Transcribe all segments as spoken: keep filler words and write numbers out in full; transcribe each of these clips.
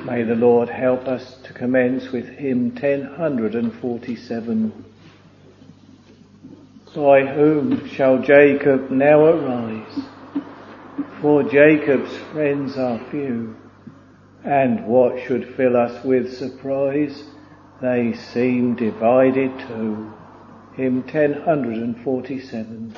May the Lord help us to commence with hymn ten forty-seven. By whom shall Jacob now arise? For Jacob's friends are few, and what should fill us with surprise? They seem divided too. Hymn ten forty-seven.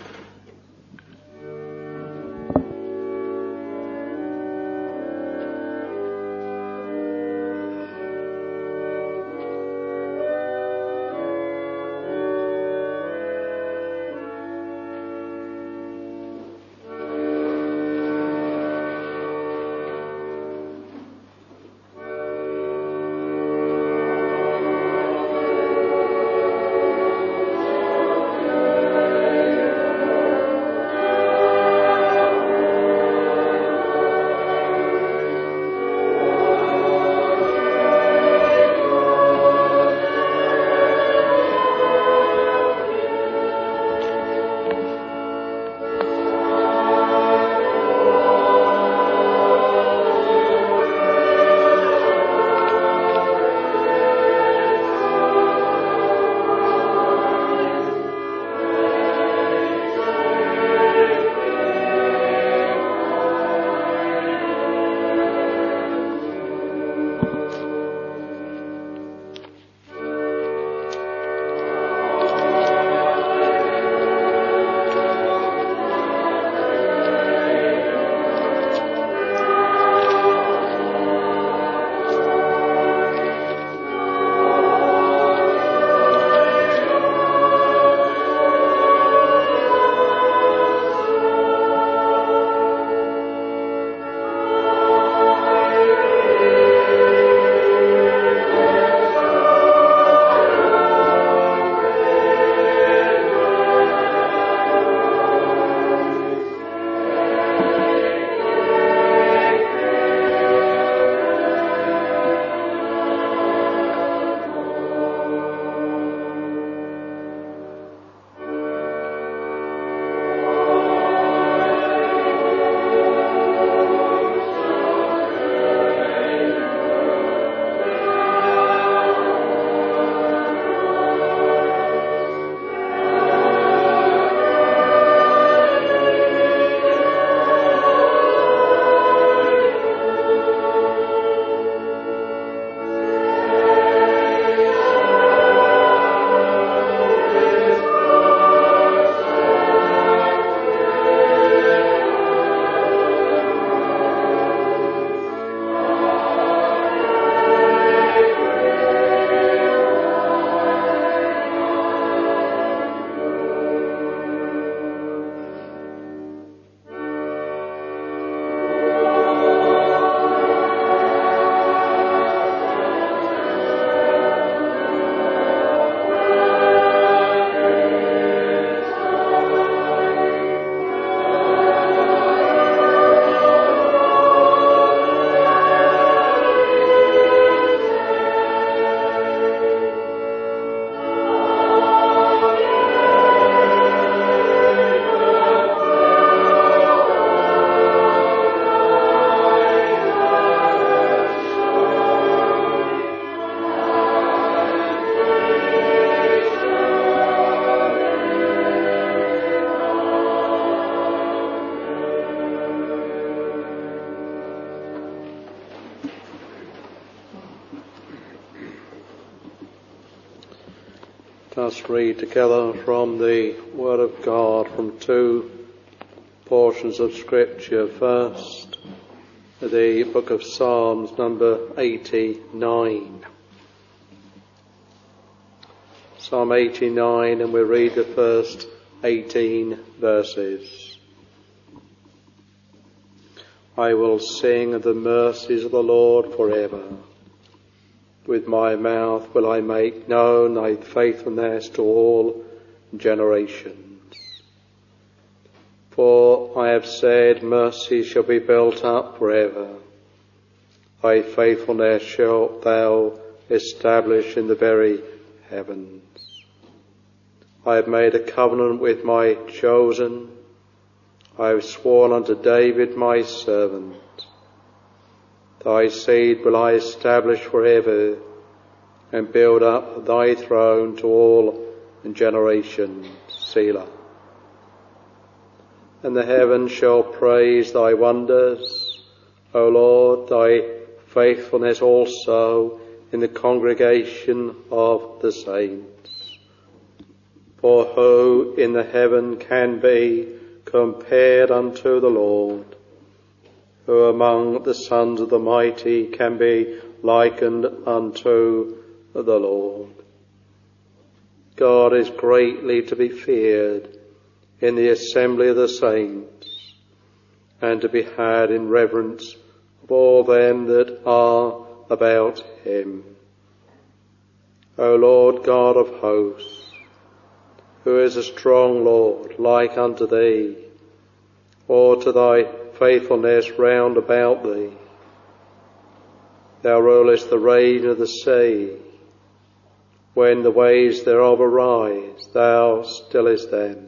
Let us read together from the Word of God from two portions of Scripture. First, the book of Psalms, number eighty-nine. Psalm eighty-nine, and we read the first eighteen verses. I will sing of the mercies of the Lord forever. With my mouth will I make known thy faithfulness to all generations. For I have said, mercy shall be built up forever. Thy faithfulness shalt thou establish in the very heavens. I have made a covenant with my chosen. I have sworn unto David my servant, Thy seed will I establish forever, and build up thy throne to all generations. Selah. And the heavens shall praise thy wonders, O Lord, thy faithfulness also in the congregation of the saints. For who in the heaven can be compared unto the Lord? Who among the sons of the mighty can be likened unto the Lord? God is greatly to be feared in the assembly of the saints, and to be had in reverence of all them that are about him. O Lord God of hosts, who is a strong Lord like unto thee, or to thy faithfulness round about thee? Thou rulest the reign of the sea. When the waves thereof arise, thou stillest them.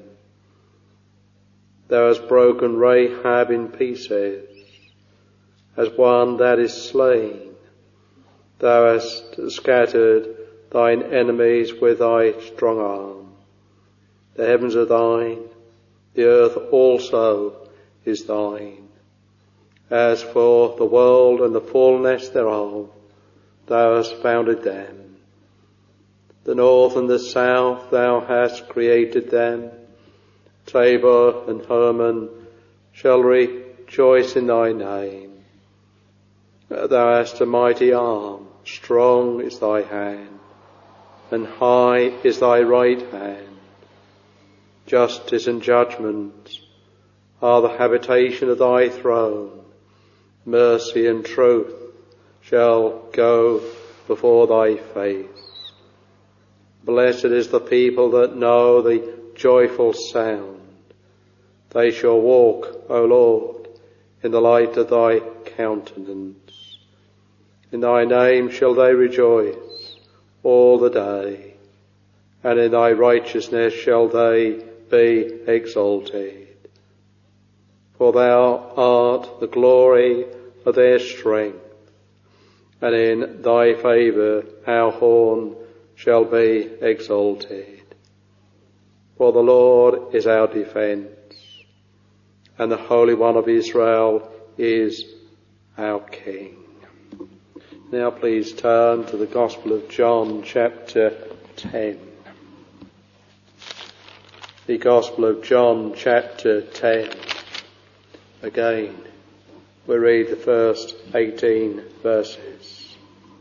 Thou hast broken Rahab in pieces, as one that is slain. Thou hast scattered thine enemies with thy strong arm. The heavens are thine, the earth also is thine. As for the world and the fullness thereof, thou hast founded them. The north and the south, thou hast created them. Tabor and Hermon shall rejoice in thy name. Thou hast a mighty arm, strong is thy hand, and high is thy right hand. Justice and judgment are the habitation of thy throne. Mercy and truth shall go before thy face. Blessed is the people that know the joyful sound. They shall walk, O Lord, in the light of thy countenance. In thy name shall they rejoice all the day, and in thy righteousness shall they be exalted. For thou art the glory of their strength, and in thy favour our horn shall be exalted. For the Lord is our defence, and the Holy One of Israel is our King. Now please turn to the Gospel of John, chapter ten. The Gospel of John, chapter ten. Again, we read the first eighteen verses.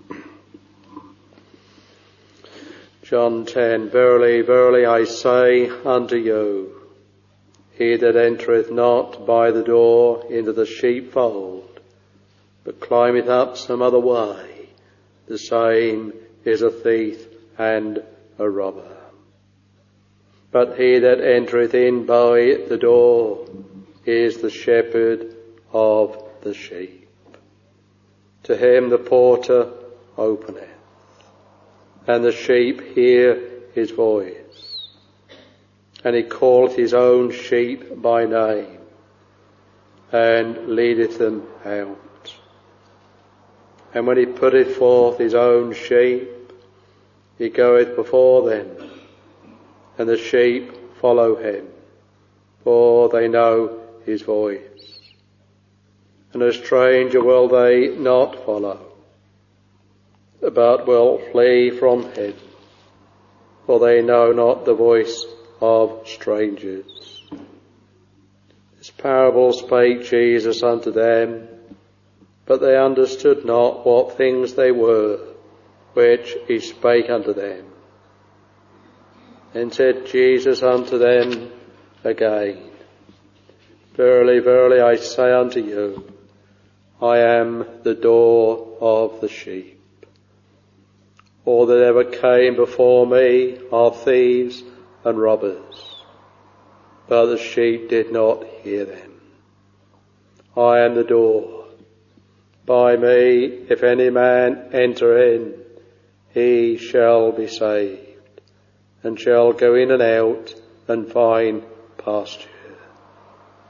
John ten, Verily, verily, I say unto you, he that entereth not by the door into the sheepfold, but climbeth up some other way, the same is a thief and a robber. But he that entereth in by the door is the shepherd of the sheep. To him the porter openeth, and the sheep hear his voice. And he calleth his own sheep by name, and leadeth them out. And when he putteth forth his own sheep, he goeth before them, and the sheep follow him, for they know his voice. And a stranger will they not follow, but will flee from him, for they know not the voice of strangers. This parable spake Jesus unto them, but they understood not what things they were which he spake unto them. Then said Jesus unto them again, Verily, verily, I say unto you, I am the door of the sheep. All that ever came before me are thieves and robbers, but the sheep did not hear them. I am the door. By me, if any man enter in, he shall be saved, and shall go in and out and find pasture.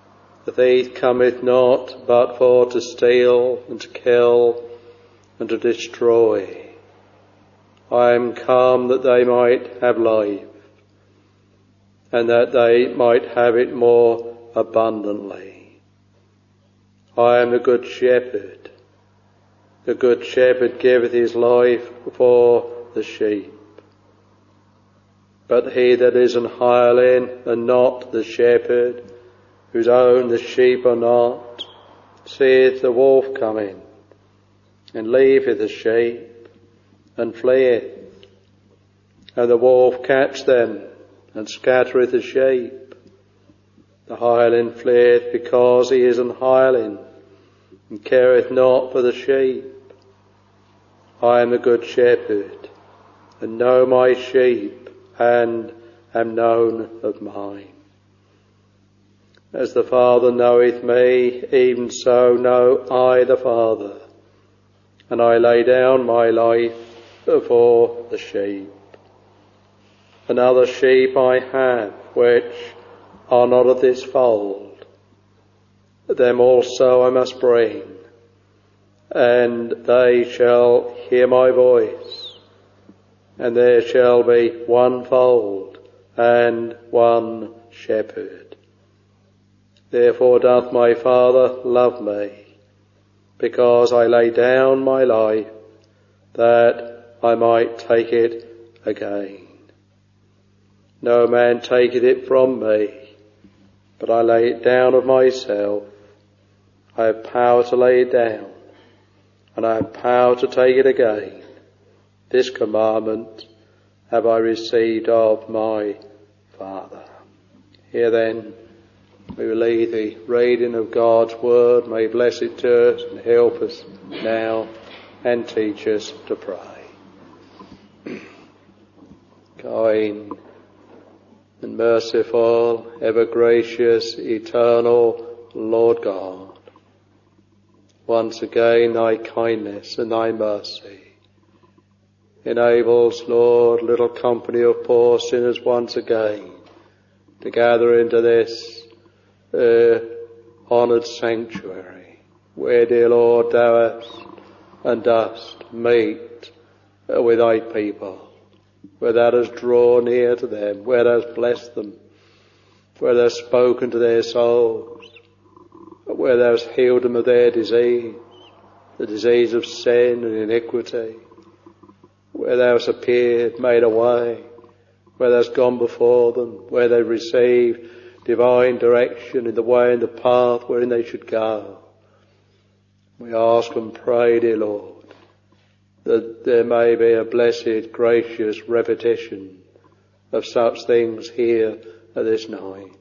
The thief cometh not but for to steal and to kill and to destroy. I am come that they might have life, and that they might have it more abundantly. I am the good shepherd. The good shepherd giveth his life for the sheep. But he that is an hireling and not the shepherd, whose own the sheep are not, seeth the wolf come in, and leaveth the sheep, and fleeth. And the wolf catch them, and scattereth the sheep. The hireling fleeth because he is an hireling, and careth not for the sheep. I am the good shepherd, and know my sheep, and am known of mine. As the Father knoweth me, even so know I the Father, and I lay down my life for the sheep. Another sheep I have, which are not of this fold. Them also I must bring, and they shall hear my voice, and there shall be one fold and one shepherd. Therefore doth my Father love me, because I lay down my life, that I might take it again. No man taketh it from me, but I lay it down of myself. I have power to lay it down, and I have power to take it again. This commandment have I received of my Father. Here then, we will leave the reading of God's word. May he bless it to us and help us now and teach us to pray. Kind and merciful, ever gracious, eternal Lord God, once again thy kindness and thy mercy enables, Lord, little company of poor sinners once again to gather into this uh, honoured sanctuary, where, dear Lord, thou hast and dost meet uh, with thy people, where thou hast drawn near to them, where thou hast blessed them, where thou hast spoken to their souls, where thou hast healed them of their disease, the disease of sin and iniquity, where thou hast appeared, made a way, where thou hast gone before them, where they received divine direction in the way and the path wherein they should go. We ask and pray, dear Lord, that there may be a blessed, gracious repetition of such things here at this night,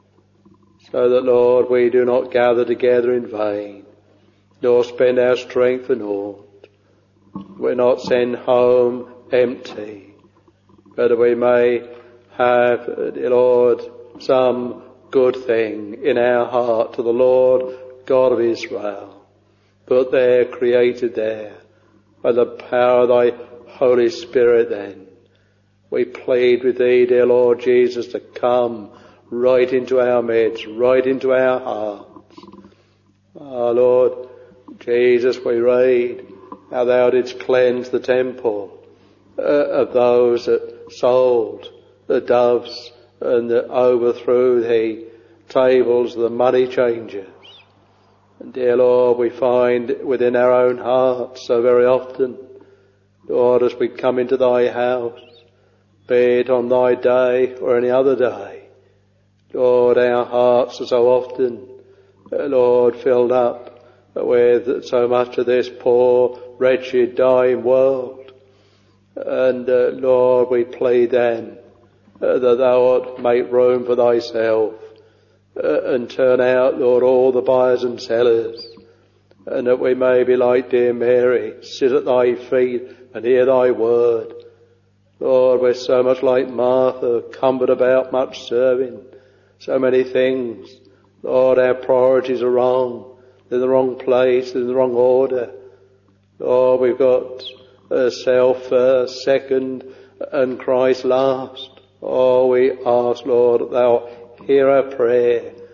so that, Lord, we do not gather together in vain, nor spend our strength for naught. We're not sent home empty, but that we may have, dear Lord, some good thing in our heart to the Lord God of Israel, put there, created there, by the power of thy Holy Spirit. Then we plead with thee, dear Lord Jesus, to come right into our midst, right into our hearts. Our Lord Jesus, we read how thou didst cleanse the temple uh, of those that sold the doves and that overthrew the tables of the money changers. And dear Lord, we find within our own hearts so very often, Lord, as we come into thy house, be it on thy day or any other day, Lord, our hearts are so often, Lord, filled up with so much of this poor, wretched, dying world. And uh, Lord, we plead then uh, that thou wilt make room for thyself uh, and turn out, Lord, all the buyers and sellers, and that we may be like dear Mary, sit at thy feet and hear thy word. Lord, we're so much like Martha, cumbered about much serving, so many things. Lord, our priorities are wrong. They're in the wrong place, they're in the wrong order. Lord, we've got uh, self first, second, and Christ last. Oh, we ask, Lord, that thou hear our prayer.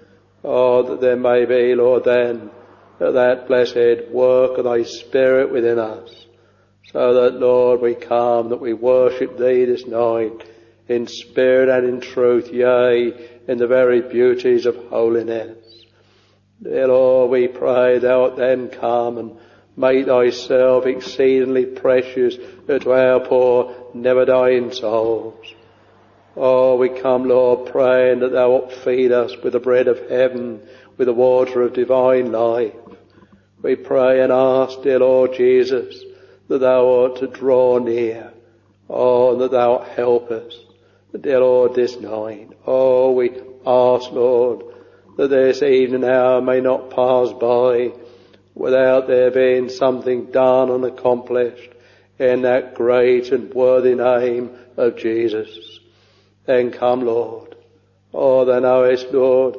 Oh, that there may be, Lord, then, that, that blessed work of thy Spirit within us, so that, Lord, we come, that we worship thee this night in spirit and in truth, yea, in the very beauties of holiness. Dear Lord, we pray thou art then come and make thyself exceedingly precious to our poor, never dying souls. Oh, we come, Lord, praying that thou wilt feed us with the bread of heaven, with the water of divine life. We pray and ask, dear Lord Jesus, that thou art to draw near. Oh, and that thou art help us, dear Lord, this night. Oh, we ask, Lord, that this evening hour may not pass by without there being something done and accomplished in that great and worthy name of Jesus. Then come, Lord. Oh, thou knowest, Lord,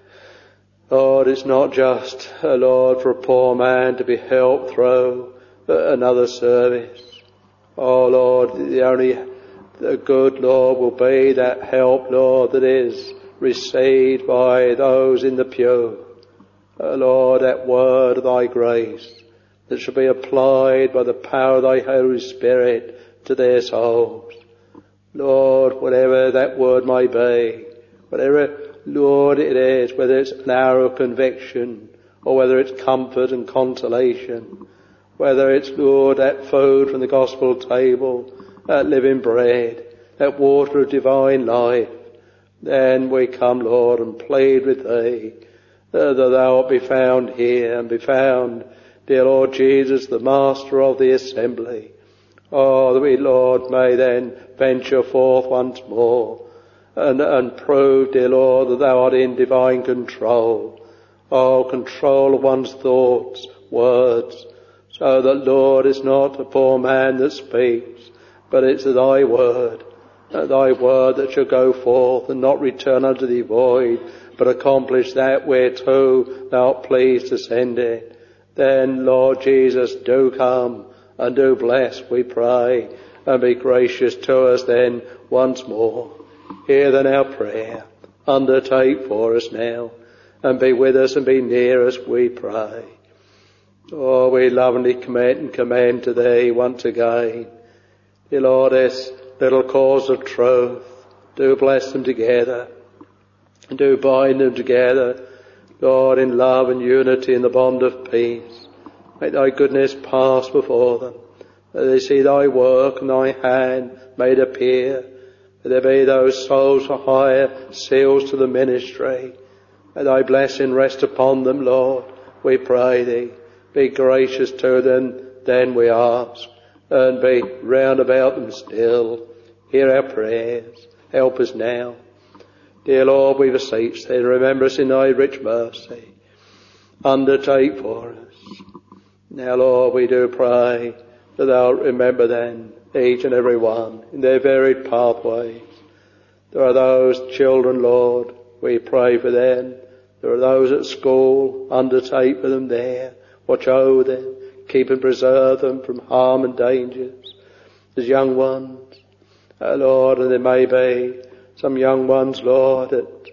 Lord, it's not just, uh, Lord, for a poor man to be helped through another service. Oh, Lord, the only the good, Lord, will be that help, Lord, that is received by those in the pew. Uh, Lord, that word of thy grace that shall be applied by the power of thy Holy Spirit to their souls. Lord, whatever that word may be, whatever, Lord, it is, whether it's an hour of conviction or whether it's comfort and consolation, whether it's, Lord, that food from the gospel table, that living bread, that water of divine life, then we come, Lord, and plead with thee that thou art be found here and be found, dear Lord Jesus, the master of the assembly. Oh, that we, Lord, may then venture forth once more and, and prove, dear Lord, that thou art in divine control. Oh, control of one's thoughts, words, so that, Lord, it's not a poor man that speaks, but it's thy word, thy word that shall go forth and not return unto thee void, but accomplish that whereto thou art pleased to send it. Then, Lord Jesus, do come and do bless, we pray, and be gracious to us then once more. Hear then our prayer. Undertake for us now, and be with us and be near us, we pray. Oh, we lovingly commit and commend to thee once again, dear Lord, this little cause of truth. Do bless them together, and do bind them together, Lord, in love and unity in the bond of peace. Make thy goodness pass before them, that they see thy work and thy hand made appear, that there be those souls for hire, seals to the ministry. May thy blessing rest upon them, Lord, we pray thee. Be gracious to them, then we ask, and be round about them still. Hear our prayers. Help us now. Dear Lord, we beseech thee, remember us in thy rich mercy. Undertake for us. Now, Lord, we do pray that thou remember then each and every one in their varied pathways. There are those children, Lord, we pray for them. There are those at school, undertake for them there. Watch over them, keep and preserve them from harm and dangers. There's young ones, oh Lord, and there may be some young ones, Lord, that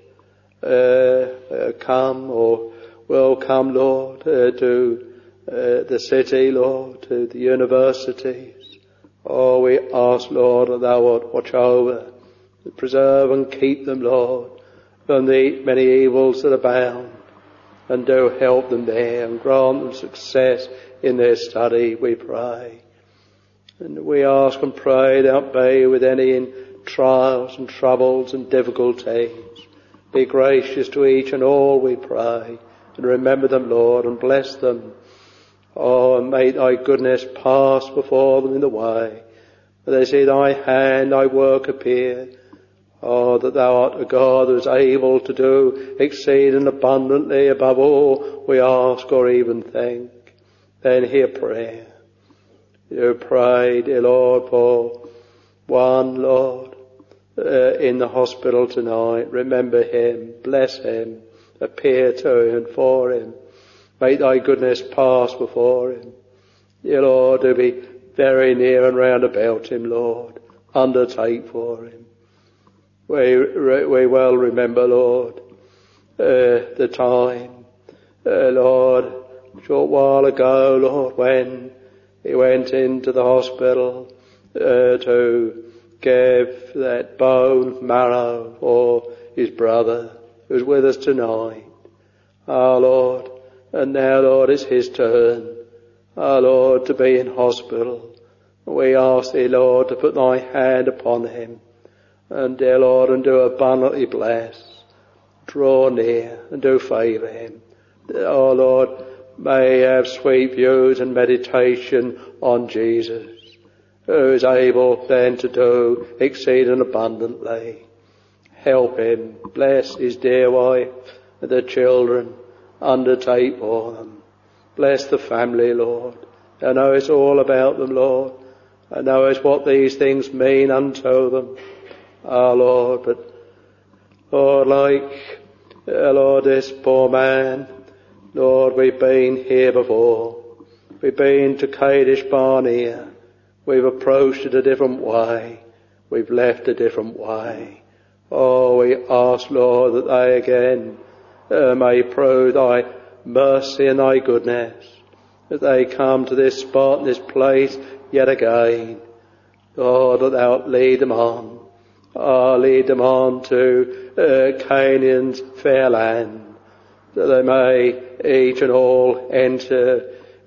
uh, uh, come or will come, Lord, uh, to uh, the city, Lord, to the universities. Oh, we ask, Lord, that thou wilt watch over, preserve and keep them, Lord, from the many evils that abound, and do help them there and grant them success in their study, we pray. And we ask and pray thou be with any in trials and troubles and difficulties. Be gracious to each and all, we pray, and remember them, Lord, and bless them. Oh, and may thy goodness pass before them in the way, that they see thy hand, thy work appear. Oh, that thou art a God who is able to do exceeding abundantly above all we ask or even think. Then hear prayer. You pray, dear Lord, for one, Lord, uh, in the hospital tonight. Remember him, bless him, appear to him and for him. Make thy goodness pass before him. Dear Lord, do be very near and round about him, Lord. Undertake for him. We, we well remember, Lord, uh, the time, uh, Lord, a short while ago, Lord, when he went into the hospital uh, to give that bone marrow for his brother who's with us tonight. Our Lord, and now, Lord, it's his turn, our Lord, to be in hospital. We ask thee, Lord, to put thy hand upon him, and, dear Lord, and do abundantly bless, draw near, and do favour him. Oh, Lord, may he have sweet views and meditation on Jesus, who is able then to do exceeding abundantly. Help him, bless his dear wife, and the children, undertake for them. Bless the family, Lord. I know it's all about them, Lord. I know it's what these things mean unto them, our Lord. But, Lord, like, uh, Lord, this poor man, Lord, we've been here before. We've been to Kadesh Barnea. We've approached it a different way. We've left a different way. Oh, we ask, Lord, that they again uh, may prove thy mercy and thy goodness, that they come to this spot, this place, yet again. Lord, that thou lead them on. Oh, lead them on to uh, Canaan's fair land, that they may each and all enter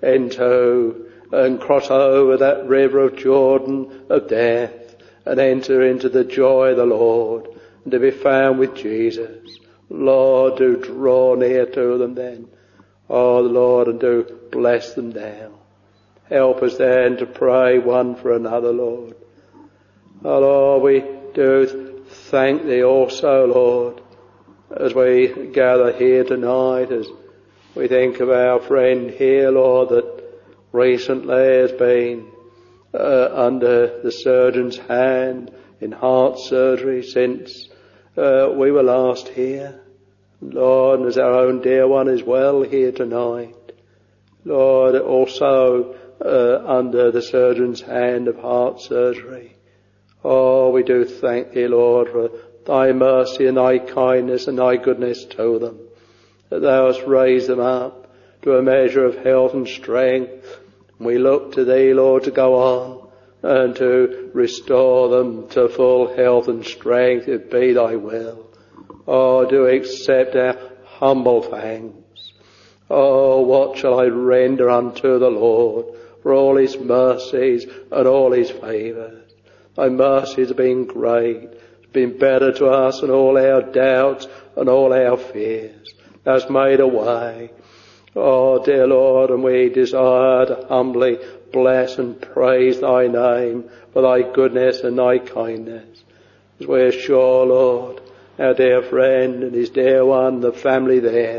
into and cross over that river of Jordan of death and enter into the joy of the Lord, and to be found with Jesus. Lord, do draw near to them then. Oh, Lord, and do bless them now. Help us then to pray one for another, Lord. Oh, Lord, we do thank thee also, Lord, as we gather here tonight, as we think of our friend here, Lord, that recently has been uh, under the surgeon's hand in heart surgery since uh, we were last here. Lord, and as our own dear one is well here tonight, Lord, also uh, under the surgeon's hand of heart surgery. Oh, we do thank thee, Lord, for thy mercy and thy kindness and thy goodness to them, that thou hast raised them up to a measure of health and strength. We look to thee, Lord, to go on and to restore them to full health and strength, if be thy will. Oh, do accept our humble thanks. Oh, what shall I render unto the Lord for all his mercies and all his favours? Thy mercies have been great, have been better to us than all our doubts and all our fears. Thou hast made a way. Oh, dear Lord, and we desire to humbly bless and praise thy name for thy goodness and thy kindness. As we are sure, Lord, our dear friend and his dear one, the family there,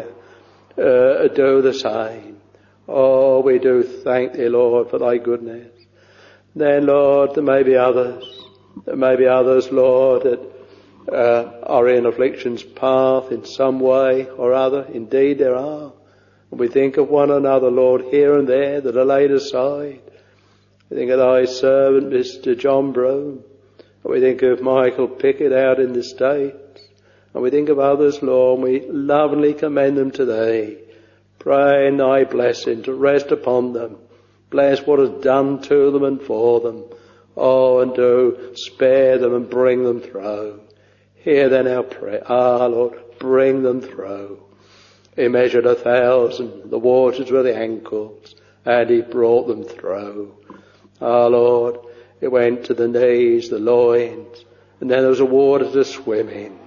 uh, do the same. Oh, we do thank thee, Lord, for thy goodness. Then, Lord, there may be others. There may be others, Lord, that uh, are in affliction's path in some way or other. Indeed, there are. And we think of one another, Lord, here and there that are laid aside. We think of thy servant, Mister John Broom. And we think of Michael Pickett out in the States. And we think of others, Lord, and we lovingly commend them to thee, praying thy blessing to rest upon them. Bless what is done to them and for them. Oh, and do spare them and bring them through. Hear then our prayer. Ah, Lord, bring them through. He measured a thousand, the waters were the ankles, and he brought them through. Ah, Lord, it went to the knees, the loins, and then there was a water to swim in.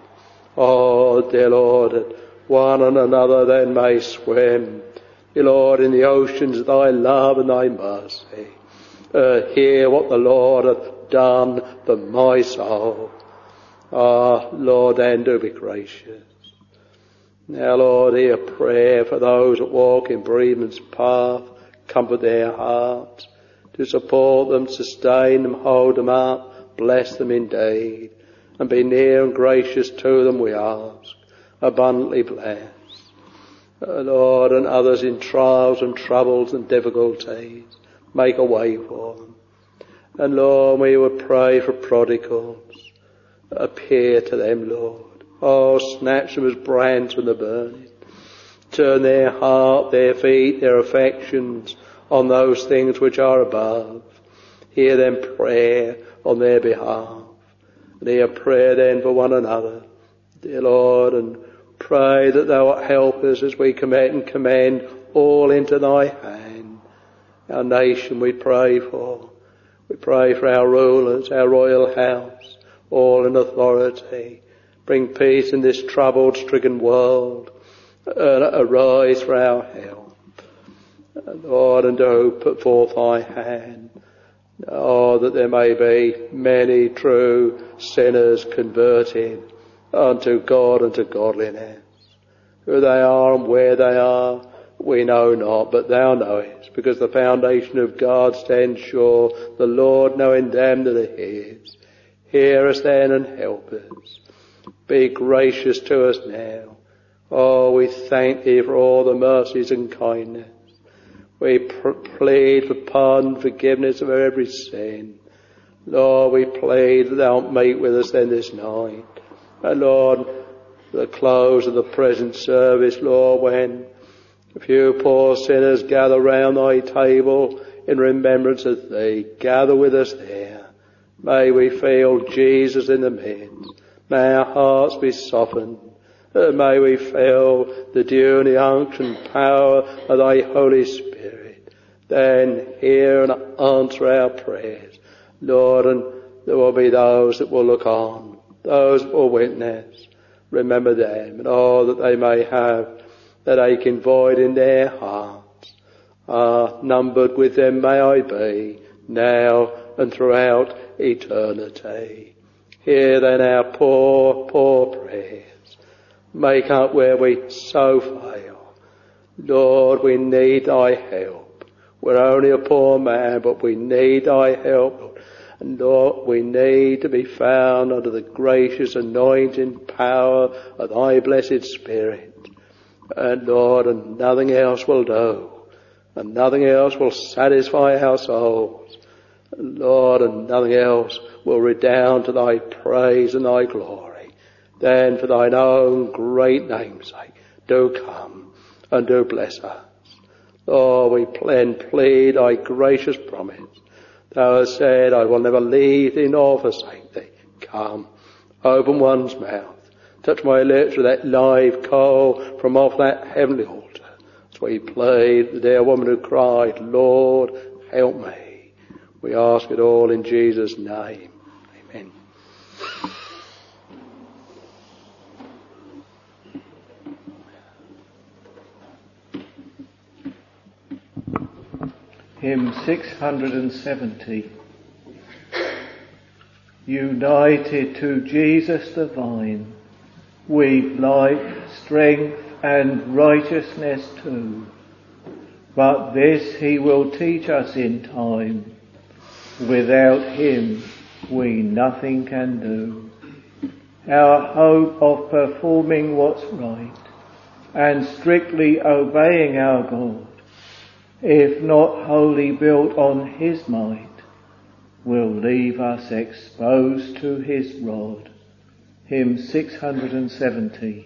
Oh, dear Lord, that one and another then may swim, dear Lord, in the oceans of thy love and thy mercy. Uh, hear what the Lord hath done for my soul. Ah, Lord, then do be gracious. Now, Lord, hear prayer for those that walk in bereavement's path. Comfort their hearts, to support them, sustain them, hold them up, bless them indeed, and be near and gracious to them, we ask. Abundantly bless. Uh, Lord, and others in trials and troubles and difficulties, make a way for them. And Lord, we would pray for prodigals. Appear to them, Lord. Oh, snatch them as brands from the burning. Turn their heart, their feet, their affections on those things which are above. Hear them prayer on their behalf. And hear prayer then for one another, dear Lord, and pray that thou wilt help us as we commit and commend all into thy hand. Our nation we pray for. We pray for our rulers, our royal house, all in authority. Bring peace in this troubled, stricken world. Uh, arise for our help. Uh, Lord, and do put forth thy hand. Oh, that there may be many true sinners converted unto God and to godliness. Who they are and where they are, we know not, but thou knowest, because the foundation of God stands sure, the Lord knowing them that are his. Hear us then and help us. Be gracious to us now. Oh, we thank thee for all the mercies and kindness. We pr- plead for pardon, forgiveness of every sin. Lord, we plead that thou meet with us then this night. And Lord, the close of the present service, Lord, when a few poor sinners gather round thy table in remembrance of thee, gather with us there. May we feel Jesus in the midst. May our hearts be softened. Uh, may we feel the dew and the unction power of thy Holy Spirit. Then hear and answer our prayers, Lord, and there will be those that will look on, those that will witness. Remember them, and all that they may have that aching void in their hearts. Ah, numbered with them may I be, now and throughout eternity. Hear then our poor, poor prayers. Make up where we so fail. Lord, we need thy help. We're only a poor man, but we need thy help, Lord. And Lord, we need to be found under the gracious anointing power of thy blessed Spirit. And Lord, and nothing else will do. And nothing else will satisfy our souls. And Lord, and nothing else will redound to thy praise and thy glory. Then for thine own great name's sake, do come and do bless us. Lord, we plead thy gracious promise. Thou hast said, I will never leave thee nor forsake thee. Come, open one's mouth. Touch my lips with that live coal from off that heavenly altar. As we played the dear woman who cried, Lord, help me. We ask it all in Jesus' name. Amen. Hymn six hundred seventy. United to Jesus the vine, we've life, strength and righteousness too. But this he will teach us in time. Without him we nothing can do. Our hope of performing what's right and strictly obeying our God, if not wholly built on his might, will leave us exposed to his rod. Hymn six hundred seventy.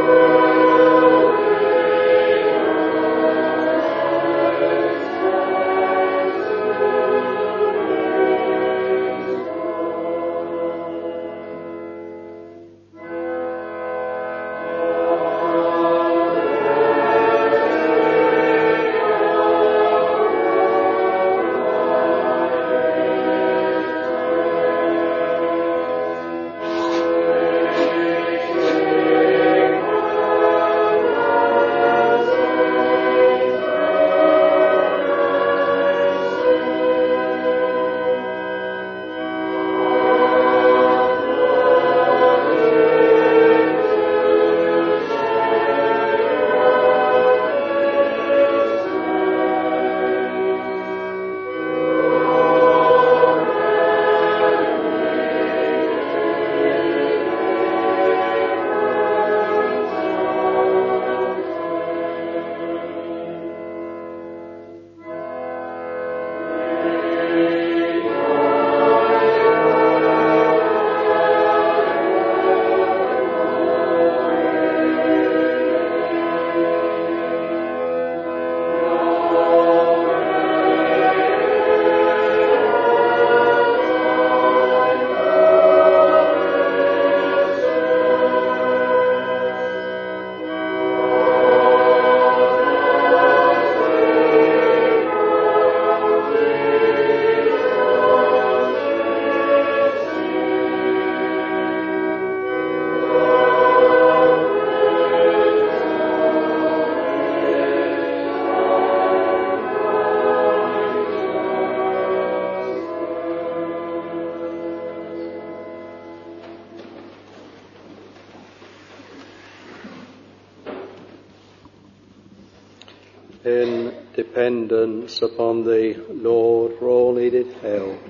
in dependence upon the Lord for all needed help.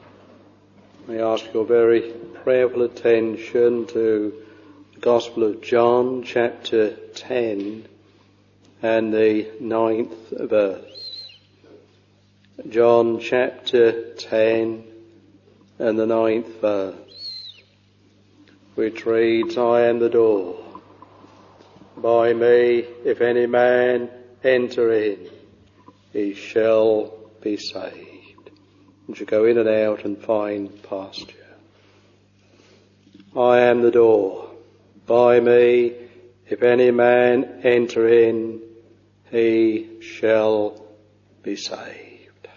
I ask your very prayerful attention to the Gospel of John, chapter ten, and the ninth verse. John chapter ten and the ninth verse, which reads, I am the door. By me, if any man enter in, he shall be saved, and shall go in and out and find pasture. I am the door. By me, if any man enter in, he shall be saved.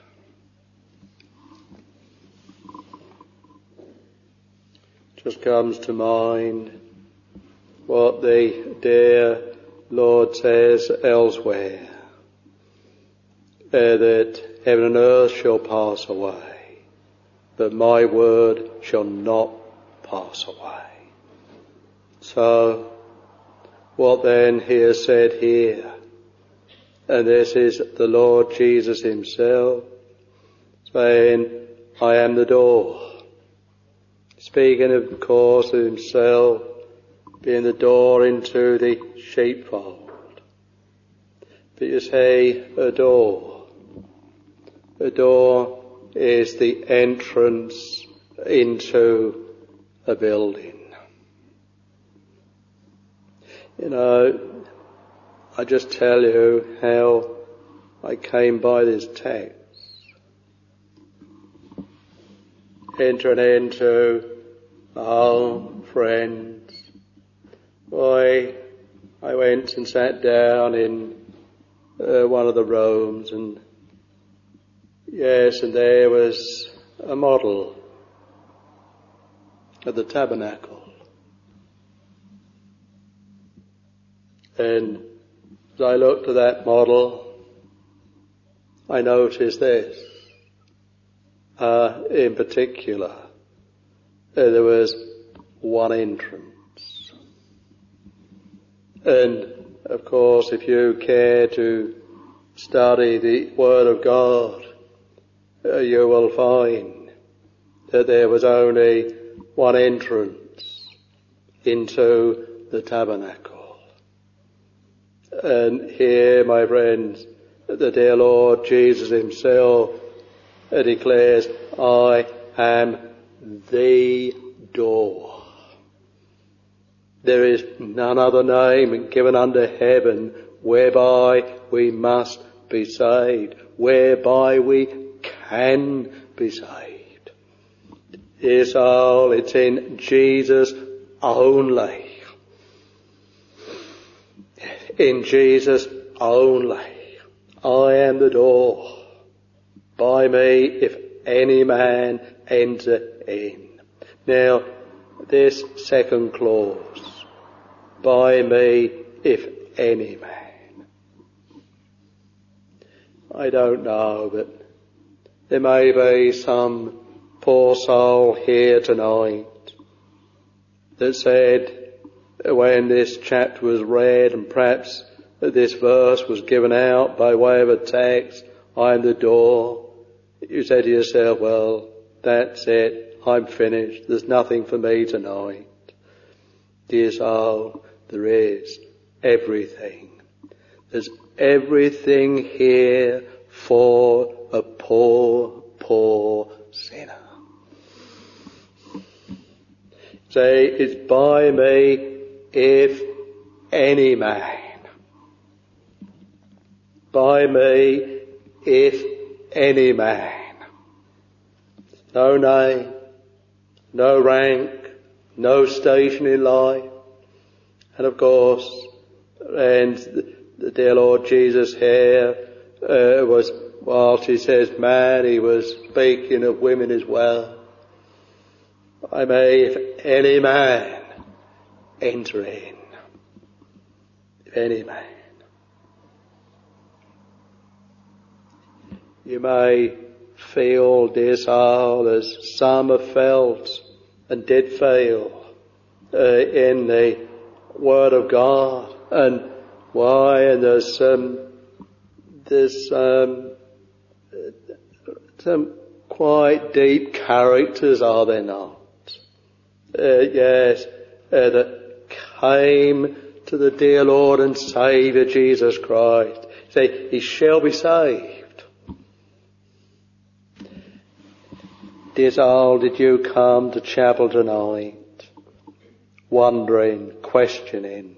Just comes to mind what the dear Lord says elsewhere, uh, that heaven and earth shall pass away, but my word shall not pass away. So, what then he has said here, and this is the Lord Jesus himself saying, I am the door. Speaking of course of himself being the door into the sheepfold. But you say a door. A door is the entrance into a building. You know, I just tell you how I came by this text. Entering into a home, friends. Why, I went and sat down in uh, one of the rooms, and yes, and there was a model of the tabernacle. And as I looked at that model, I noticed this. Uh, in particular, uh, there was one entrance. And, of course, if you care to study the Word of God, uh, you will find that there was only one entrance into the tabernacle. And here, my friends, the dear Lord Jesus himself uh, declares, I am the door. there is none other name given under heaven whereby we must be saved, whereby we can be saved. It's all, it's in Jesus only. In Jesus only. I am the door. By me, if any man enter in. Now, this second clause. By me, if any man. I don't know, but there may be some poor soul here tonight that said, when this chapter was read and perhaps this verse was given out by way of a text, I am the door, you said to yourself, well, that's it, I'm finished, there's nothing for me tonight. Dear soul, there is everything. There's everything here for a poor, poor sinner. Say, it's by me, if any man. By me, if any man. No name, no rank, no station in life. And of course, and the, the dear Lord Jesus here uh, was, whilst he says man, he was speaking of women as well. I may, if any man, enter in. If any man. You may feel, dear soul, as some have felt and did feel uh, in the Word of God, and why, and there's um, there's um, some quite deep characters, are there not? Uh, yes, uh, that came to the dear Lord and Saviour Jesus Christ. Say, he shall be saved. Dear soul, did you come to chapel tonight wondering, questioning,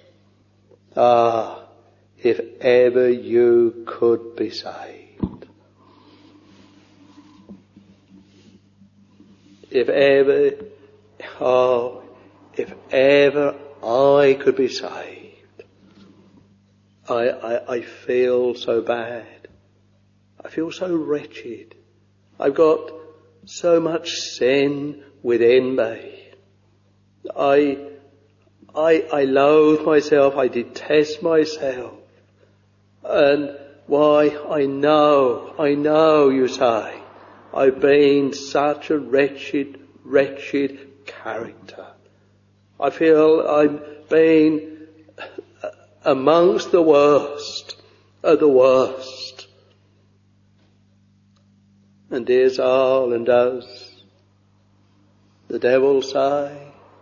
ah, if ever you could be saved? If ever, oh, if ever I could be saved. I, I, I feel so bad. I feel so wretched. I've got so much sin within me. I, I, I loathe myself. I detest myself. And why? I know, I know, you say, I've been such a wretched, wretched character. I feel I've been amongst the worst of the worst. And dear soul, and does the devil say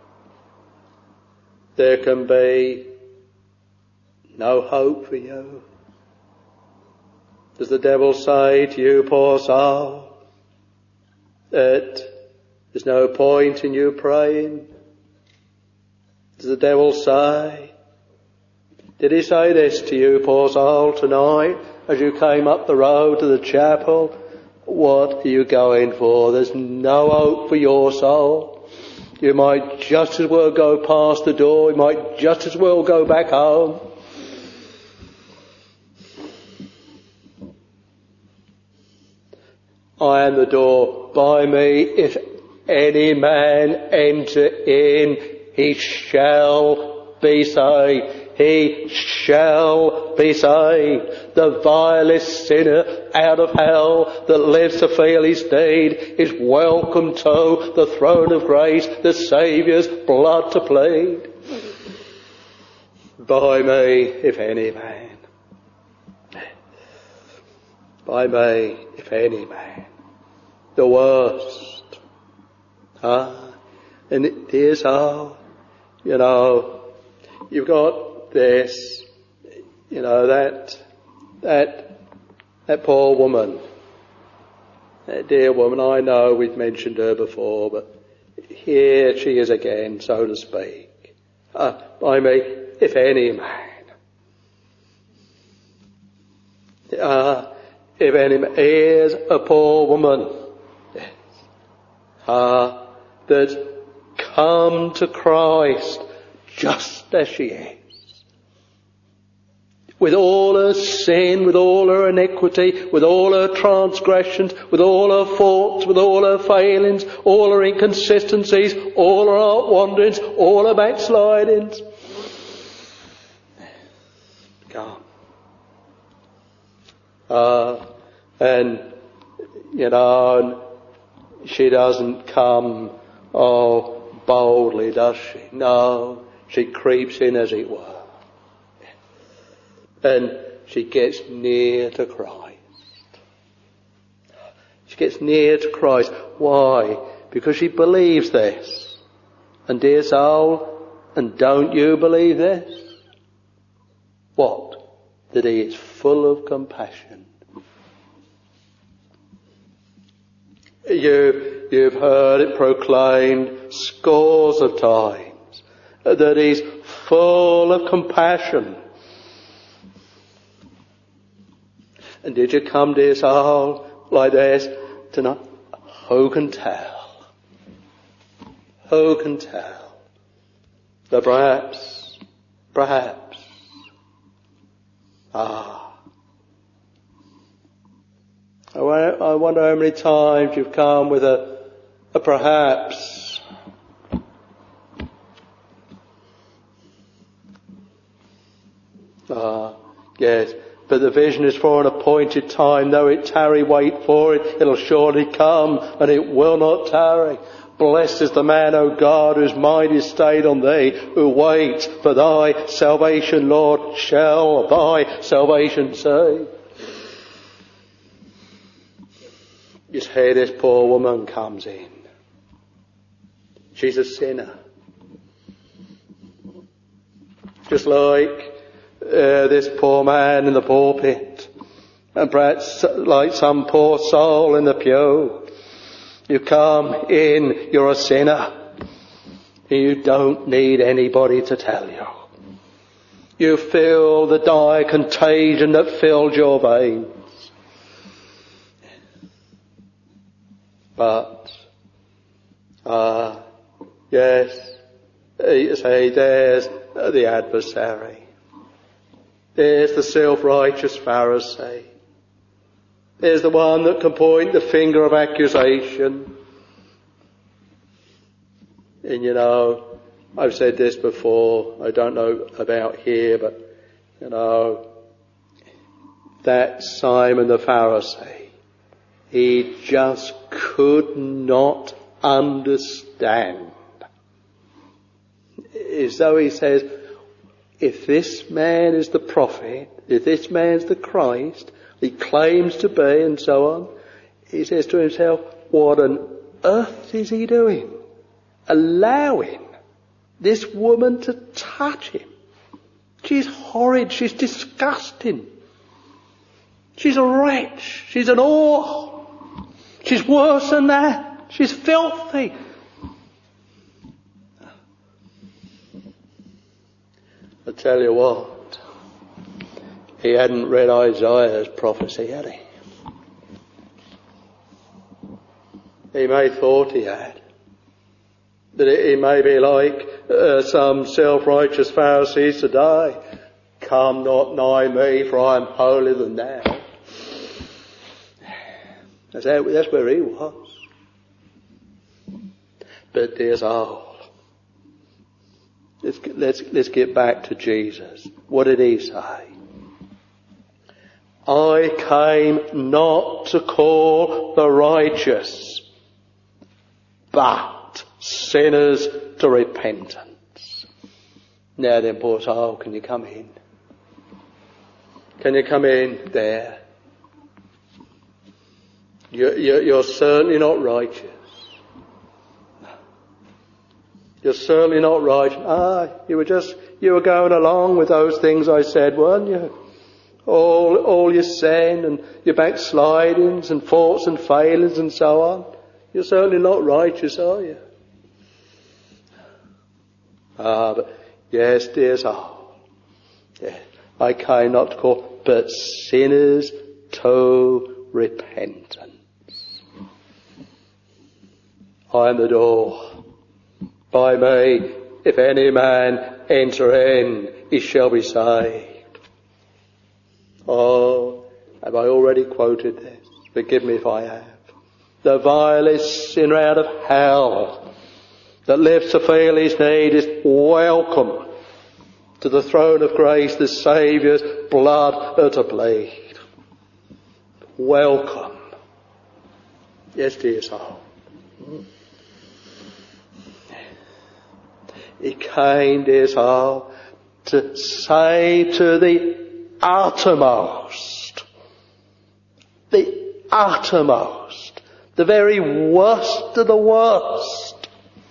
there can be no hope for you? Does the devil say to you, poor soul, that there's no point in you praying? Does the devil say? Did he say this to you, poor soul, tonight as you came up the road to the chapel? What are you going for? There's no hope for your soul. You might just as well go past the door. You might just as well go back home. I am the door. By me, if any man enter in, he shall be saved. He shall be saved. The vilest sinner out of hell that lives to feel his need is welcome to the throne of grace, the Saviour's blood to plead. By me, if any man. By me, if any man. The worst. Ah, and it is how, you know, you've got this, you know, that, that, that poor woman, that dear woman, I know we've mentioned her before, but here she is again, so to speak. Uh, I mean, if any man, uh, if any man, here's a poor woman, uh, that's come to Christ just as she is. With all her sin, with all her iniquity, with all her transgressions, with all her faults, with all her failings, all her inconsistencies, all her heart wanderings, all her backslidings. Come. Uh, and, you know, she doesn't come, oh, boldly, does she? No, she creeps in, as it were. And she gets near to Christ. She gets near to Christ. Why? Because she believes this. And dear soul, and don't you believe this? What? That he is full of compassion. You, you've heard it proclaimed scores of times that he's full of compassion. And did you come, dear soul, like this tonight? Who can tell? Who can tell? That perhaps, perhaps, ah, I wonder, I wonder how many times you've come with a, a perhaps. Ah, yes. But the vision is for an appointed time. Though it tarry, wait for it. It'll surely come, and it will not tarry. Blessed is the man, O God, whose mind is stayed on thee, who waits for thy salvation, Lord. Shall thy salvation save? You see, this poor woman comes in. She's a sinner. Just like Uh, this poor man in the pulpit, and perhaps like some poor soul in the pew. You come in, you're a sinner. You don't need anybody to tell you. You feel the dire contagion that filled your veins. But, ah, uh, yes, you say there's the adversary. There's the self-righteous Pharisee. There's the one that can point the finger of accusation. And you know, I've said this before, I don't know about here, but you know, that Simon the Pharisee, he just could not understand. As though he says, if this man is the prophet, if this man's the Christ, he claims to be and so on, he says to himself, what on earth is he doing? Allowing this woman to touch him. She's horrid, she's disgusting. She's a wretch, she's an whore. She's worse than that, she's filthy. I tell you what, he hadn't read Isaiah's prophecy, had he? He may have thought he had. That he may be like uh, some self-righteous Pharisees today. Come not nigh me, for I am holier than thou. That's, how, that's where he was. But dear soul, Let's, let's, let's get back to Jesus. What did he say? I came not to call the righteous, but sinners to repentance. Now then, poor soul, can you come in? Can you come in there? You're, you're, you're certainly not righteous. You're certainly not right. Ah, you were just, you were going along with those things I said, weren't you? All, all your sin and your backslidings and faults and failings and so on. You're certainly not righteous, are you? Ah, but Yes, dear soul. Yeah. I came not to call, but sinners to repentance. I am the door. By me, if any man enter in, he shall be saved. Oh, have I already quoted this? Forgive me if I have. The vilest sinner out of hell that lives to feel his need is welcome to the throne of grace, the Saviour's blood to bleed. Welcome. Yes, dear soul. He came, dear soul, to say to the uttermost, the uttermost, the very worst of the worst.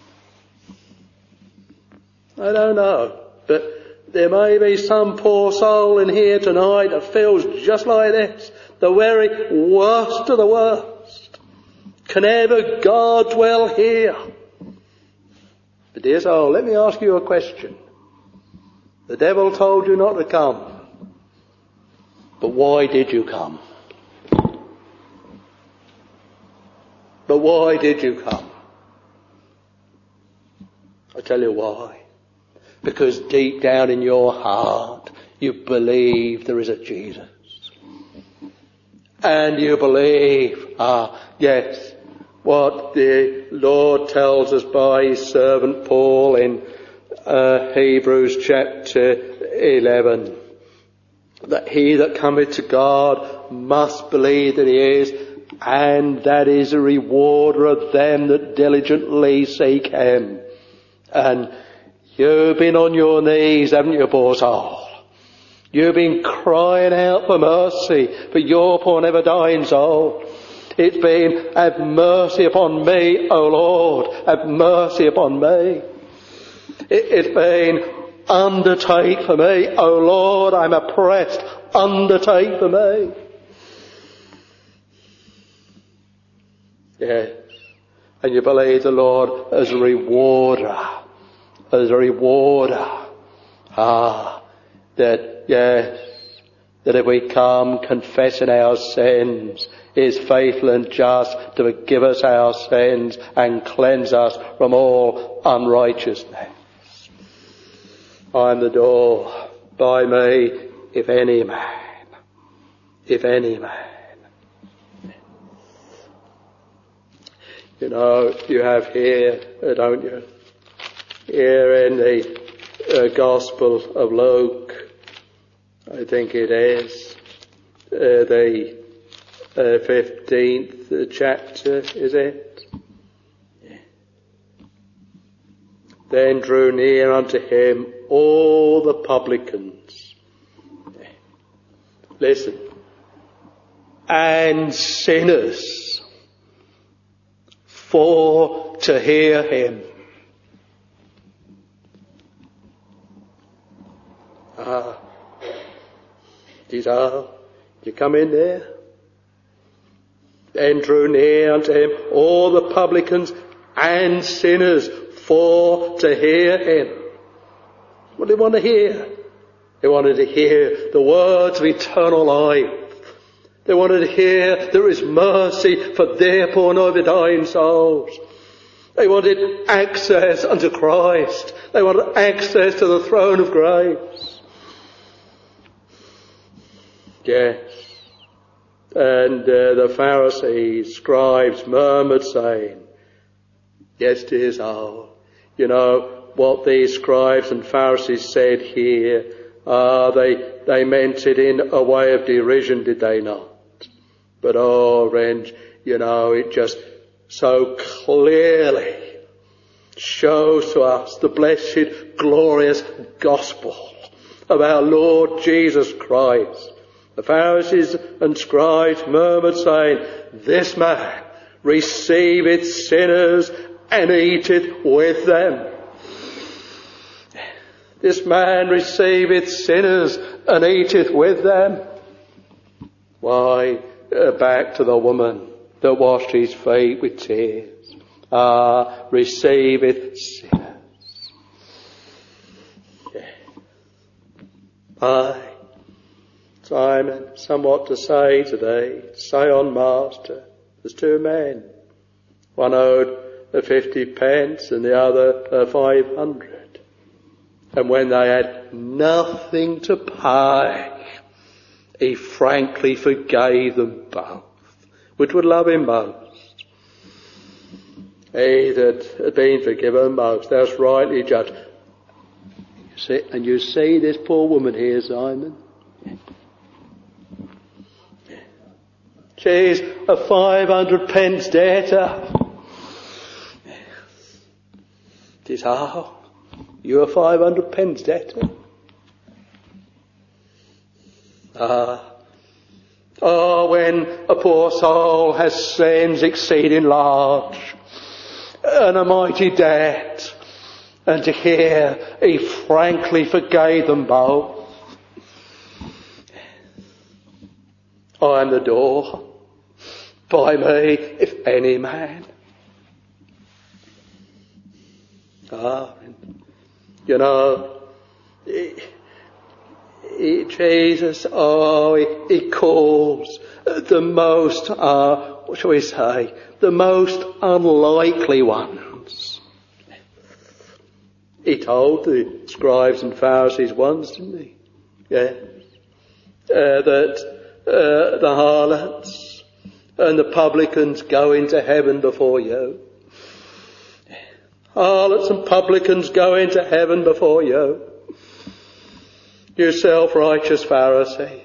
I don't know, but there may be some poor soul in here tonight that feels just like this. The very worst of the worst. Can ever God dwell here? But dear soul, let me ask you a question. The devil told you not to come. But why did you come? But why did you come? I tell you why. Because deep down in your heart, you believe there is a Jesus. And you believe, ah, yes, what the Lord tells us by his servant Paul in uh, Hebrews chapter eleven. That he that cometh to God must believe that he is, and that is a rewarder of them that diligently seek him. And you've been on your knees, haven't you, poor soul? You've been crying out for mercy for your poor never dying soul. It's been, have mercy upon me, O Lord, have mercy upon me. It, it's been, undertake for me, O Lord, I'm oppressed, undertake for me. Yes, and you believe the Lord as a rewarder, as a rewarder. Ah, that, yes, that if we come confessing our sins, He is faithful and just to forgive us our sins and cleanse us from all unrighteousness. I am the door. By me, if any man, if any man. You know, you have here, don't you? Here in the uh, Gospel of Luke, I think it is, uh, the uh, fifteenth chapter, is it? Yeah. Then drew near unto him all the publicans. Yeah. Listen. And sinners, for to hear him. Ah, these are, you come in there. Then drew near unto him all the publicans and sinners for to hear him. What did they want to hear? They wanted to hear the words of eternal life. They wanted to hear there is mercy for their poor never dying souls. They wanted access unto Christ. They wanted access to the throne of grace. Yes. And uh, the Pharisees, scribes murmured saying, yes, dear soul, you know what these scribes and Pharisees said here, uh, they, they meant it in a way of derision, did they not? But oh, friends, you know, it just so clearly shows to us the blessed, glorious gospel of our Lord Jesus Christ. The Pharisees and scribes murmured, saying, this man receiveth sinners and eateth with them. This man receiveth sinners and eateth with them. Why, uh, back to the woman that washed his feet with tears. Ah, receiveth sinners. Yeah. Aye, Simon, somewhat to say today. Say on, Master. There's two men. One owed a fifty pence and the other a five hundred. And when they had nothing to pay, he frankly forgave them both, which would love him most. He that had been forgiven most, that's rightly judged. You see, and you see this poor woman here, Simon? She's a five hundred pence debtor. She says, oh, you're a five hundred pence debtor. Ah. Oh, when a poor soul has sins exceeding large, and a mighty debt, and to hear he frankly forgave them both. I am the door. By me, if any man. Ah, you know, he, he, Jesus, oh, he, he calls the most, uh, what shall we say, the most unlikely ones. He told the scribes and Pharisees once, didn't he? Yes. Uh, that uh, the harlots and the publicans go into heaven before you. Harlots and publicans go into heaven before you. You self-righteous Pharisees.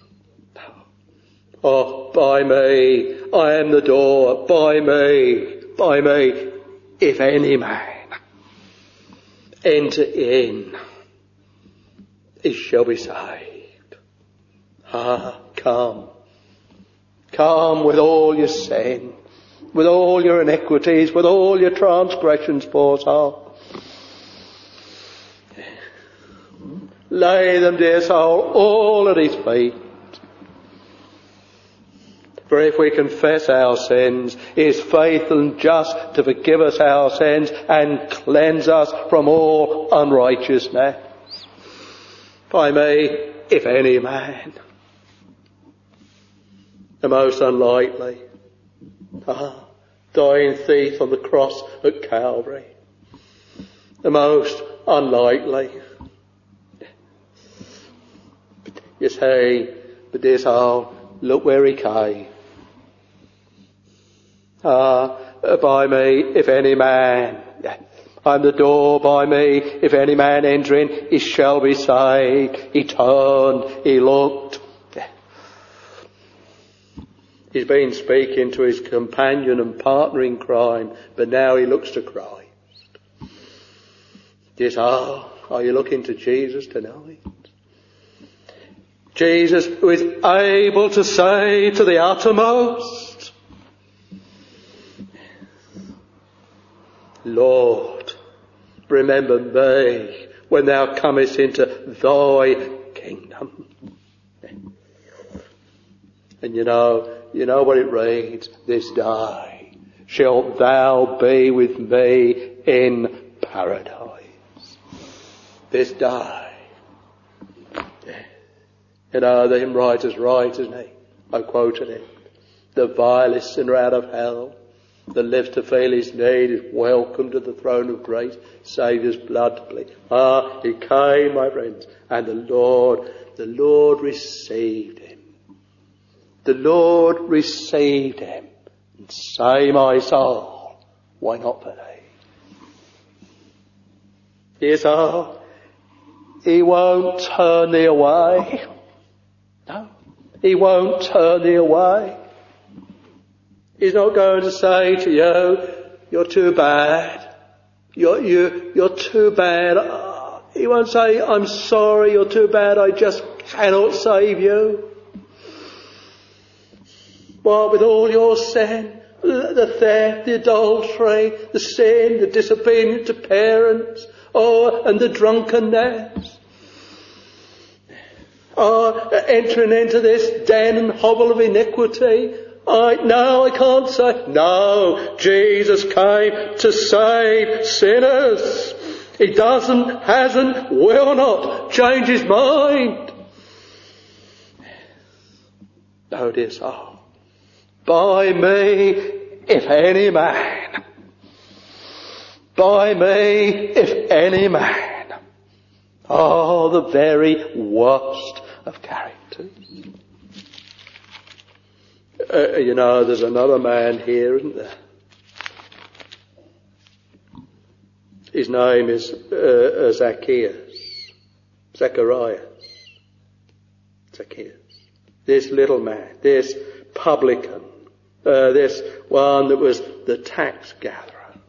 Oh, by me, I am the door. By me, by me, if any man enter in, he shall be saved. Ah, come. Come with all your sin, with all your iniquities, with all your transgressions, poor soul. Lay them, dear soul, all at his feet. For if we confess our sins, he is faithful and just to forgive us our sins and cleanse us from all unrighteousness. By me, if any man. The most unlikely. Ah, dying thief on the cross at Calvary. The most unlikely. You say, but dear soul, look where he came. Ah, by me, if any man. I'm the door, by me, if any man enter in, he shall be saved. He turned, he looked. He's been speaking to his companion and partner in crime, but now he looks to Christ. Yes, ah, are you looking to Jesus tonight? Jesus, who is able to say to the uttermost, Lord, remember me when thou comest into thy kingdom. And you know, you know what it reads? This day shalt thou be with me in paradise. This day. You know, the hymn writer's right, isn't he? I quoted it. The vilest sinner out of hell that lives to feel his need is welcome to the throne of grace, Saviour's blood to plead. Ah, he came, my friends, and the Lord, the Lord received him. The Lord received him. And say, my soul, why not for thee? Yes, ah, he won't turn thee away. No, he won't turn thee away. He's not going to say to you, you're too bad. You're, you, you're too bad. He won't say, I'm sorry, you're too bad, I just cannot save you. Well, with all your sin, the theft, the adultery, the sin, the disobedience to parents, oh, and the drunkenness. Oh, entering into this den and hovel of iniquity. I, no, I can't say. No, Jesus came to save sinners. He doesn't, hasn't, will not change his mind. Notice, oh, by me, if any man, by me, if any man, oh, the very worst of characters. Uh, you know, there's another man here, isn't there? His name is uh, Zacchaeus. Zacharias. Zacchaeus. This little man, this publican, uh, this one that was the tax gatherer.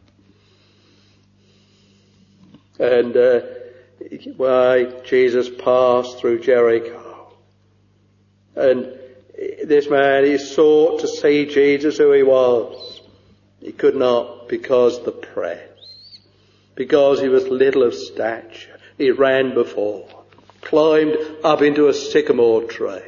And uh, why Jesus passed through Jericho. And this man, he sought to see Jesus who he was. He could not because of the press. Because he was little of stature. He ran before. Climbed up into a sycamore tree.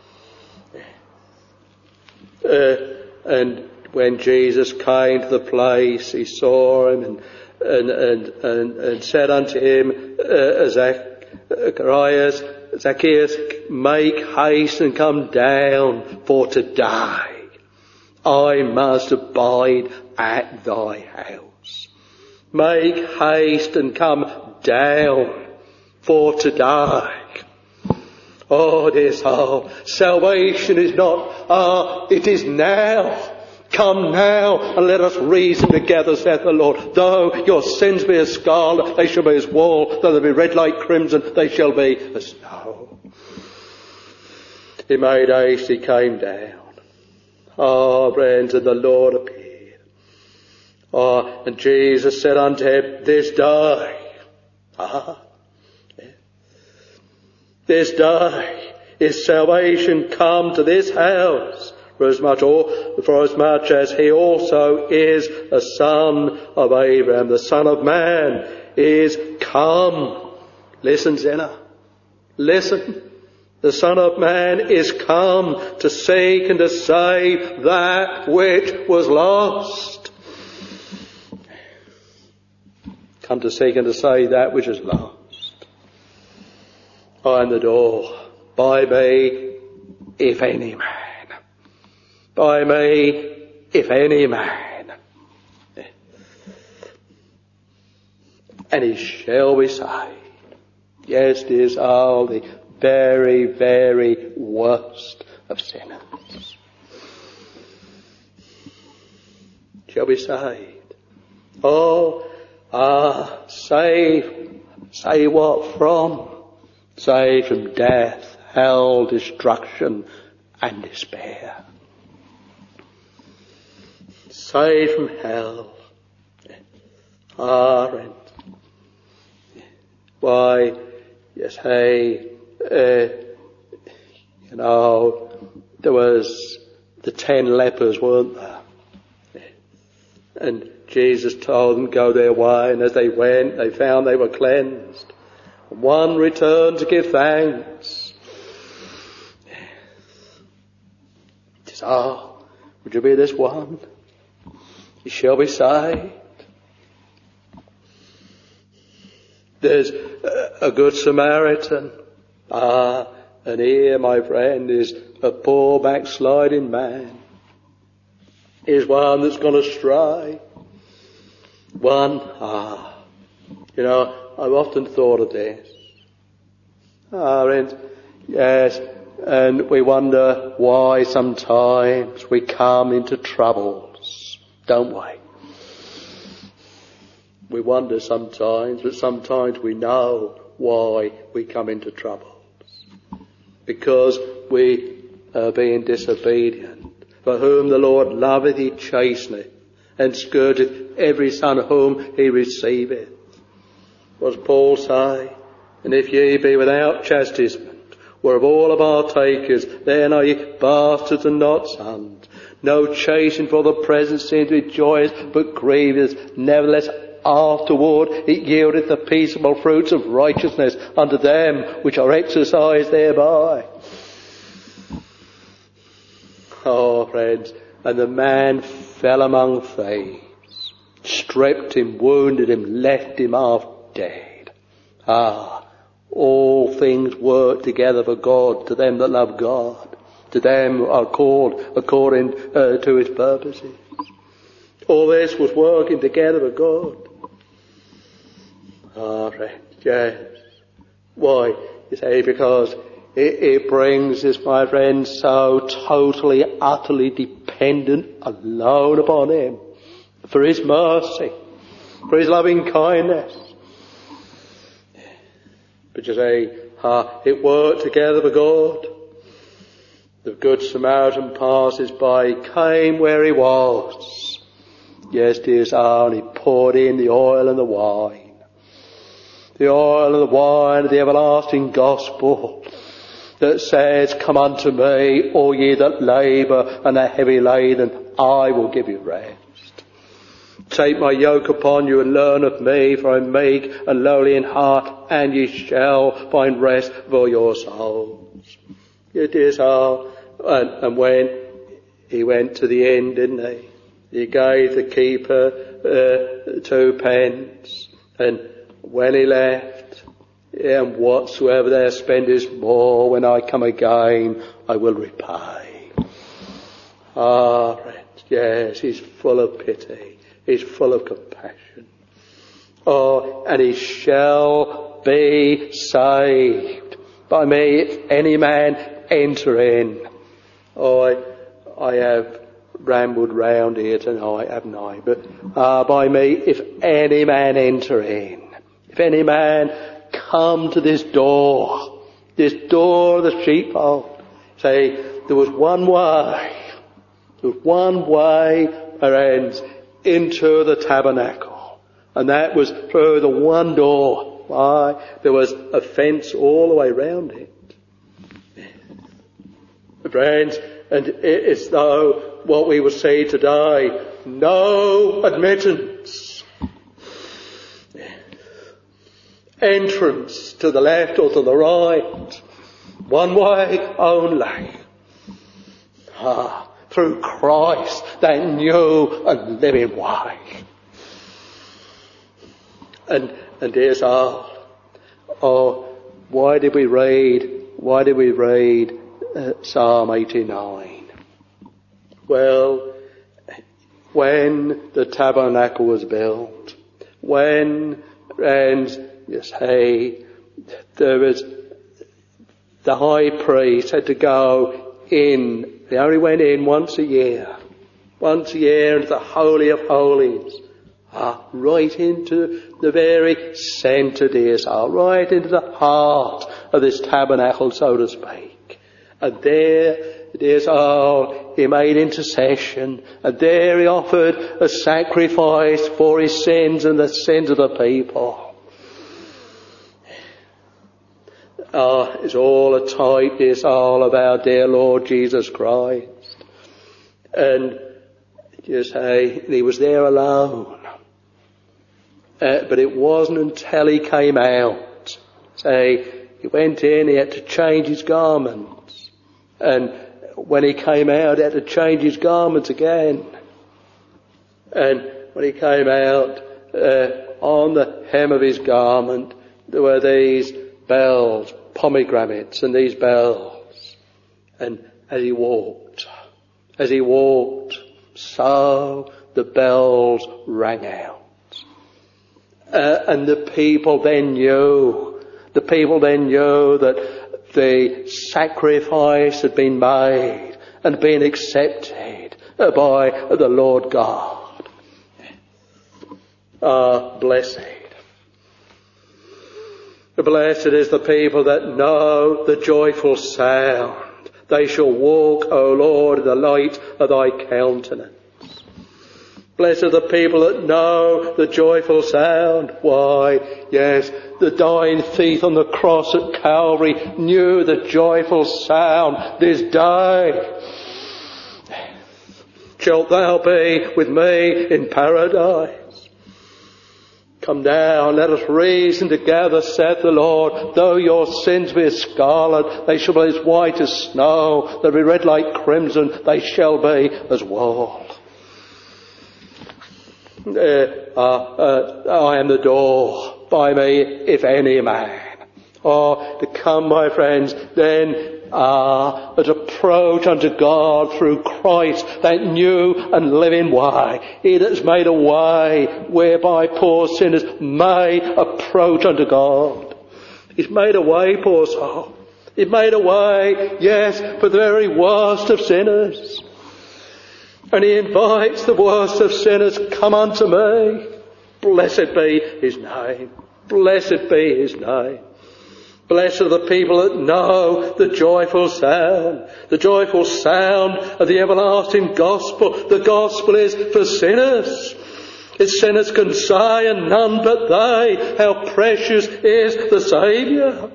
Uh, and when Jesus came to the place, he saw him and and and and, and said unto him, uh, Zacharias, Zacchaeus, make haste and come down, for today I must abide at thy house. Make haste and come down, for today. Oh, dear soul, salvation is not, ah, uh, it is now. Come now and let us reason together, saith the Lord. Though your sins be as scarlet, they shall be as wool. Though they be red like crimson, they shall be as snow. He made haste, he came down. Ah, friends, and the Lord appeared. Ah, and Jesus said unto him, this day, ah, yeah, this day is salvation come to this house. For as much, or, for as much as he also is a son of Abraham, the Son of Man is come. Listen, sinner. Listen. The Son of Man is come to seek and to save that which was lost. Come to seek and to save that which is lost. I am the door. By me, if any man. By me, if any man. And he shall be saved. Yes, it is all the very, very worst of sinners. Shall be saved. Oh, ah, save, save what from? Save from death, hell, destruction, and despair. Saved from hell. Ah, and why, yes, hey, uh, you know, there was the ten lepers, weren't there? And Jesus told them go their way, and as they went, they found they were cleansed. And one returned to give thanks. Just, oh, would you be this one? You shall be saved. There's a good Samaritan. Ah, and here, my friend, is a poor backsliding man. Here's one that's gone astray. One, ah, you know, I've often thought of this. Ah, and yes, and we wonder why sometimes we come into trouble. Don't we? We wonder sometimes, but sometimes we know why we come into troubles. Because we are being disobedient. For whom the Lord loveth, he chasteneth, and scourgeth every son whom he receiveth. What does Paul say? And if ye be without chastisement, whereof all are partakers, then are ye bastards and not sons. No chastening for the present seems to be joyous, but grievous. Nevertheless, afterward it yieldeth the peaceable fruits of righteousness unto them which are exercised thereby. Oh, friends, and the man fell among thieves, stripped him, wounded him, left him half dead. Ah, all things work together for God to them that love God. to them are called according uh, to his purposes. All this was working together for God. Ah, friends, yes. Why? You say, because it, it brings us, my friends, so totally, utterly dependent alone upon him for his mercy, for his loving kindness. But you say, ah, it worked together for God. The Good Samaritan passes by, came where he was. Yes, dear son, he poured in the oil and the wine. The oil and the wine of the everlasting gospel that says, come unto me, all ye that labour and are heavy laden, I will give you rest. Take my yoke upon you and learn of me, for I am meek and lowly in heart, and ye shall find rest for your souls. It is our, and, and when he went to the inn, didn't he? He gave the keeper uh, two pence, and when he left, and whatsoever thou spendest more, when I come again, I will repay. Ah, friends, yes, he's full of pity. He's full of compassion. Oh, and he shall be saved by me if any man enter in. Oh, I, I have rambled round here tonight, haven't I? But uh, by me if any man enter in. If any man come to this door, this door of the sheepfold. Say, there was one way, there was one way, friends, into the tabernacle. And that was through the one door. Why? There was a fence all the way round it. Friends, and it's though what we will see today, no admittance. Entrance to the left or to the right. One way only. Ah. Through Christ, that new and living way. And, and here's our, oh, why did we read, why did we read uh, Psalm eighty-nine? Well, when the tabernacle was built, when, and you say, there was, the high priest had to go in. They only went in once a year. Once a year into the Holy of Holies. Ah, right into the very centre, dear soul. Right into the heart of this tabernacle, so to speak. And there, dear soul, he made intercession. And there he offered a sacrifice for his sins and the sins of the people. Ah, it's all a type, it's all of our dear Lord Jesus Christ. And you say, he was there alone. Uh, but it wasn't until he came out. Say, he went in, he had to change his garments. And when he came out, he had to change his garments again. And when he came out, uh, on the hem of his garment, there were these bells, pomegranates and these bells. And as he walked, as he walked, so the bells rang out. Uh, and the people then knew, the people then knew that the sacrifice had been made and been accepted by the Lord God. Ah, blessed. Blessed is the people that know the joyful sound. They shall walk, O Lord, in the light of thy countenance. Blessed are the people that know the joyful sound. Why, yes, the dying thief on the cross at Calvary knew the joyful sound this day. Shalt thou be with me in paradise? Come down, let us reason together, saith the Lord. Though your sins be as scarlet, they shall be as white as snow. They'll be red like crimson, they shall be as wool. Uh, uh, uh, I am the door. By me, if any man. Oh, to come, my friends, then Ah, that approach unto God through Christ, that new and living way. He that has made a way whereby poor sinners may approach unto God. He's made a way, poor soul. He's made a way, yes, for the very worst of sinners. And he invites the worst of sinners, come unto me. Blessed be his name. Blessed be his name. Blessed are the people that know the joyful sound, the joyful sound of the everlasting gospel. The gospel is for sinners. Its sinners can say, and none but they, how precious is the Saviour.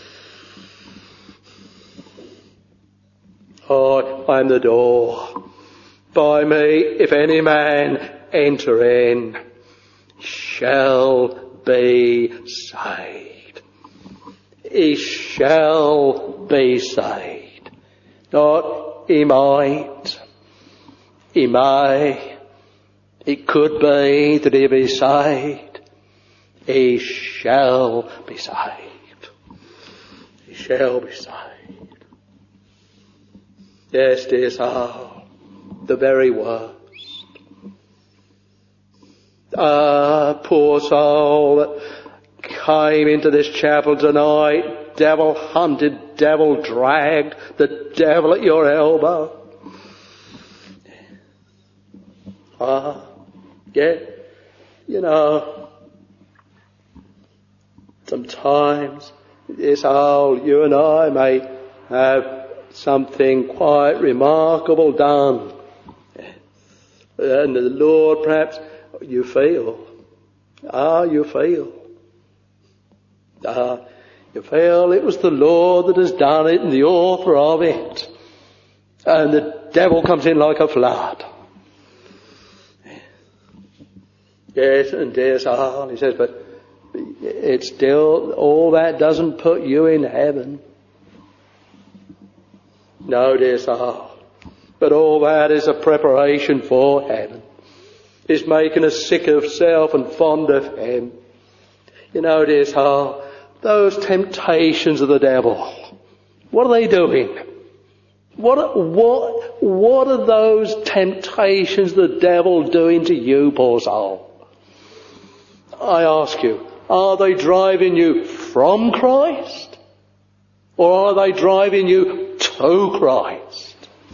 I am the door. By me, if any man enter in, shall be saved. He shall be saved. Not he might, he may, it could be that he be saved. He shall be saved. He shall be saved. Yes, dear soul, the very worst. Ah, poor soul that came into this chapel tonight, devil hunted, devil dragged, the devil at your elbow. Ah, yeah, you know, sometimes this all you and I may have something quite remarkable done. And the Lord, perhaps, you feel, ah, you feel, ah, you feel it was the Lord that has done it and the author of it. And the devil comes in like a flood. Yes, and dear soul, he says, but it's still, all that doesn't put you in heaven. No, dear soul, but all that is a preparation for heaven. It's making us sick of self and fond of him. You know, dear soul, those temptations of the devil, what are they doing? What, what, what are those temptations of the devil doing to you, poor soul? I ask you, are they driving you from Christ? Or are they driving you to Christ?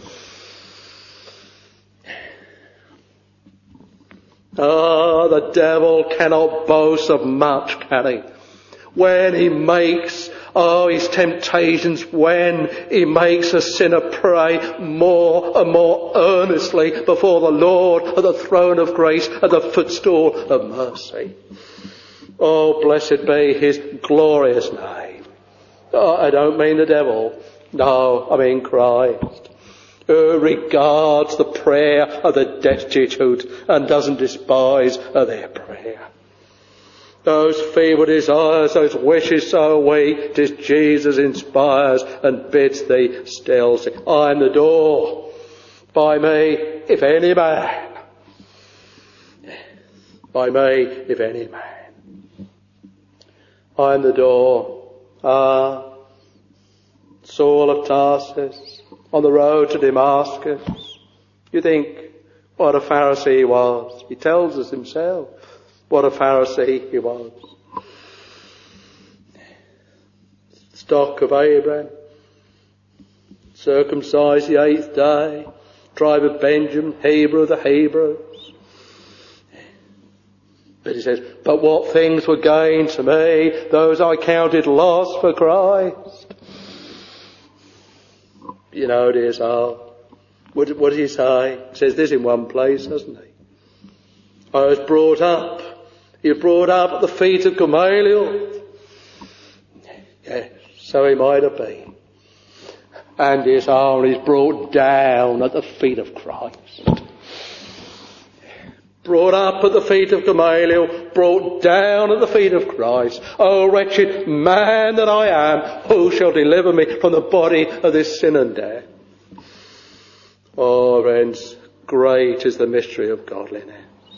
Ah, the devil cannot boast of much, can he? When he makes, oh, his temptations, when he makes a sinner pray more and more earnestly before the Lord at the throne of grace, at the footstool of mercy. Oh, blessed be his glorious name. Oh, I don't mean the devil. No, I mean Christ, who regards the prayer of the destitute and doesn't despise their prayer. Those feeble desires, those wishes so weak, 'tis Jesus inspires and bids thee still say, I am the door. By me, if any man. By me, if any man. I am the door. Ah, Saul of Tarsus, on the road to Damascus. You think what a Pharisee he was. He tells us himself what a Pharisee he was. Stock of Abraham, circumcised the eighth day, tribe of Benjamin, Hebrew of the Hebrews. But he says, but what things were gained to me, those I counted loss for Christ. You know, dear soul, what, what does he say? He says this in one place, doesn't he? I was brought up. He was brought up at the feet of Gamaliel. Yes, so he might have been. And his soul is brought down at the feet of Christ. Brought up at the feet of Gamaliel, brought down at the feet of Christ. Oh, wretched man that I am, who shall deliver me from the body of this sin and death? Oh, friends, great is the mystery of godliness.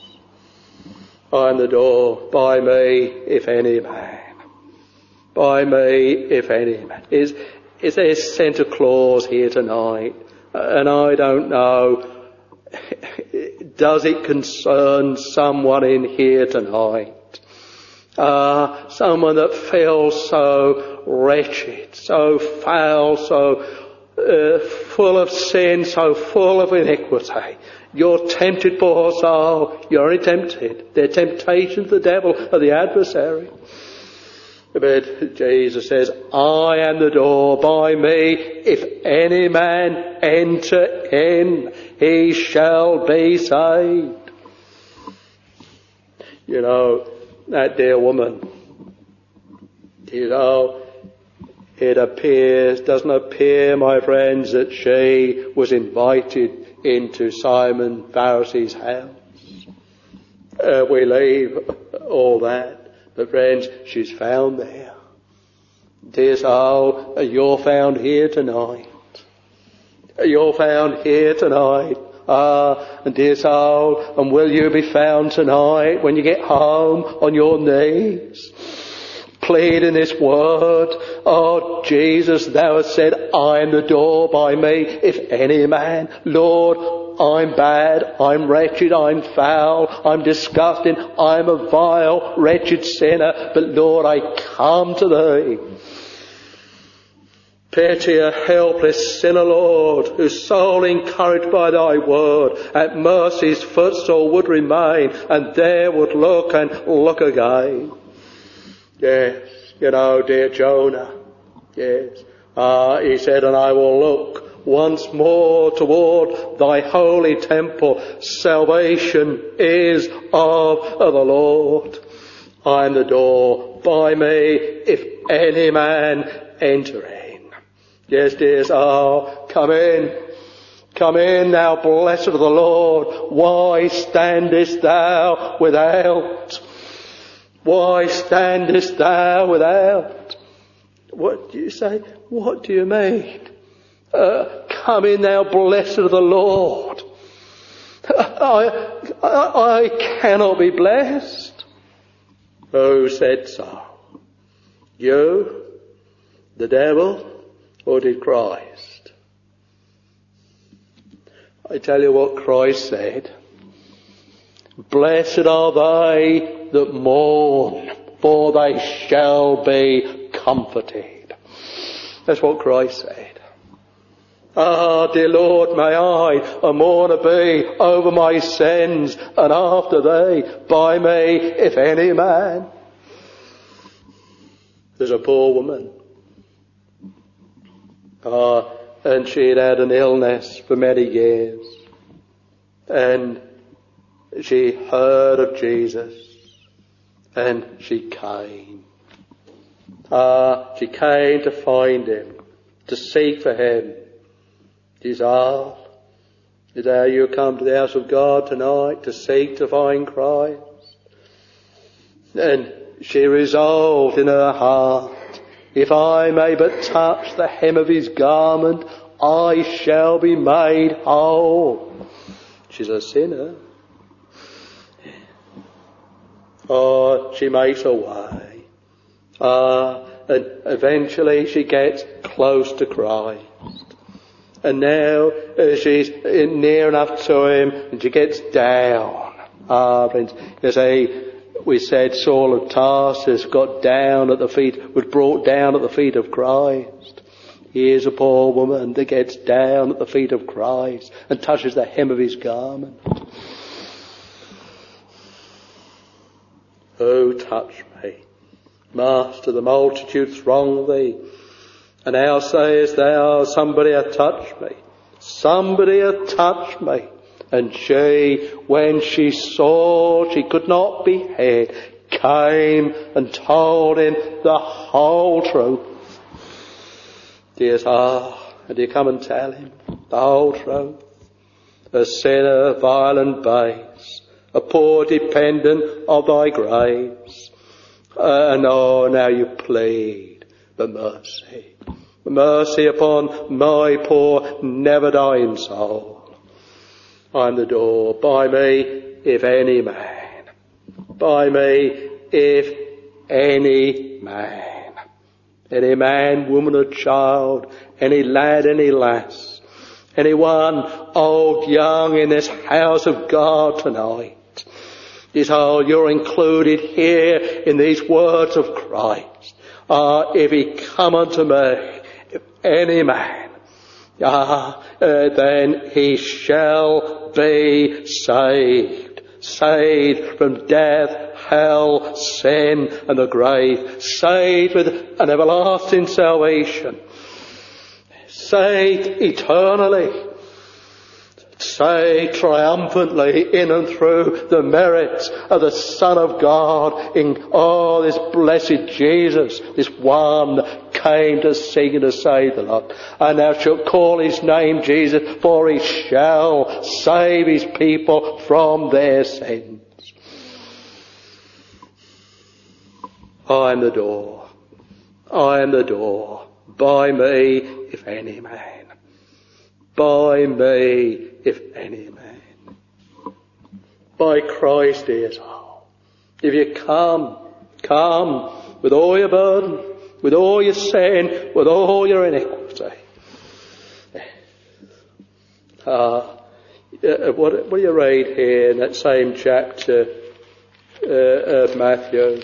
I am the door. By me, if any man. By me, if any man. Is, is there Santa Claus here tonight? And I don't know, does it concern someone in here tonight? Uh, someone that feels so wretched, so foul, so uh, full of sin, so full of iniquity. You're tempted, poor soul. You're only tempted. They're temptations of the devil, of the adversary. But Jesus says, I am the door. By me, if any man enter in, he shall be saved. You know, that dear woman, you know, it appears, doesn't appear, my friends, that she was invited into Simon Pharisee's house. Uh, we leave all that. But friends, she's found there. Dear soul, you're found here tonight. You're found here tonight. Ah, and dear soul, and will you be found tonight when you get home on your knees? Pleading this word. Oh, Jesus, thou hast said, I am the door. By me, if any man, Lord, I'm bad, I'm wretched, I'm foul, I'm disgusting, I'm a vile, wretched sinner, but Lord, I come to Thee. Pity a helpless sinner, Lord, whose soul encouraged by Thy word at mercy's footstool would remain, and there would look and look again. Yes, you know, dear Jonah, yes, ah, he said, and I will look once more toward thy holy temple. Salvation is of, of the Lord. I am the door. By me, if any man enter in. Yes, dears, oh, come in. Come in, thou blessed of the Lord. Why standest thou without? Why standest thou without? What do you say? What do you mean? Uh, come in, thou blessed of the Lord. I, I, I cannot be blessed. Who said so? You, the devil, or did Christ? I tell you what Christ said. Blessed are they that mourn, for they shall be comforted. That's what Christ said. Ah, dear Lord, may I a mourner be over my sins, and after they, by me, if any man. There's a poor woman. Ah, and she'd had an illness for many years. And she heard of Jesus. And she came. Ah, she came to find Him, to seek for Him. Desire. Is how you come to the house of God tonight, to seek to find Christ. And she resolved in her heart, if I may but touch the hem of His garment, I shall be made whole. She's a sinner. Oh, she makes her way. Ah, and eventually she gets close to Christ. And now uh, she's near enough to Him, and she gets down. Ah, friends, you see, we said Saul of Tarsus got down at the feet, was brought down at the feet of Christ. Here's a poor woman that gets down at the feet of Christ and touches the hem of His garment. Oh, touch me. Master, the multitude throng Thee. And how sayest thou, somebody hath touched me? Somebody hath touched me. And she, when she saw she could not be hid, came and told Him the whole truth. Dears, ah, and you come and tell Him the whole truth. A sinner, vile and base, a poor dependent of Thy grace. And oh, now you plead for mercy. Mercy upon my poor, never dying soul. I'm the door. By me, if any man. By me, if any man any man, woman or child, any lad, any lass, anyone old, young in this house of God tonight. Behold, you're included here in these words of Christ. Ah, if he come unto me, if any man, ah, uh, then he shall be saved. Saved from death, hell, sin and the grave. Saved with an everlasting salvation. Saved eternally. Saved triumphantly in and through the merits of the Son of God in, oh, this blessed Jesus, this one that came to seek and to save the lot. And thou shalt call his name Jesus, for he shall save his people from their sins. I am the door. I am the door. By me, if any man. By me, if any man. By Christ he is all. If you come, come with all your burden, with all your sin, with all your iniquity. Uh, uh, what, what do you read here in that same chapter uh, of Matthew?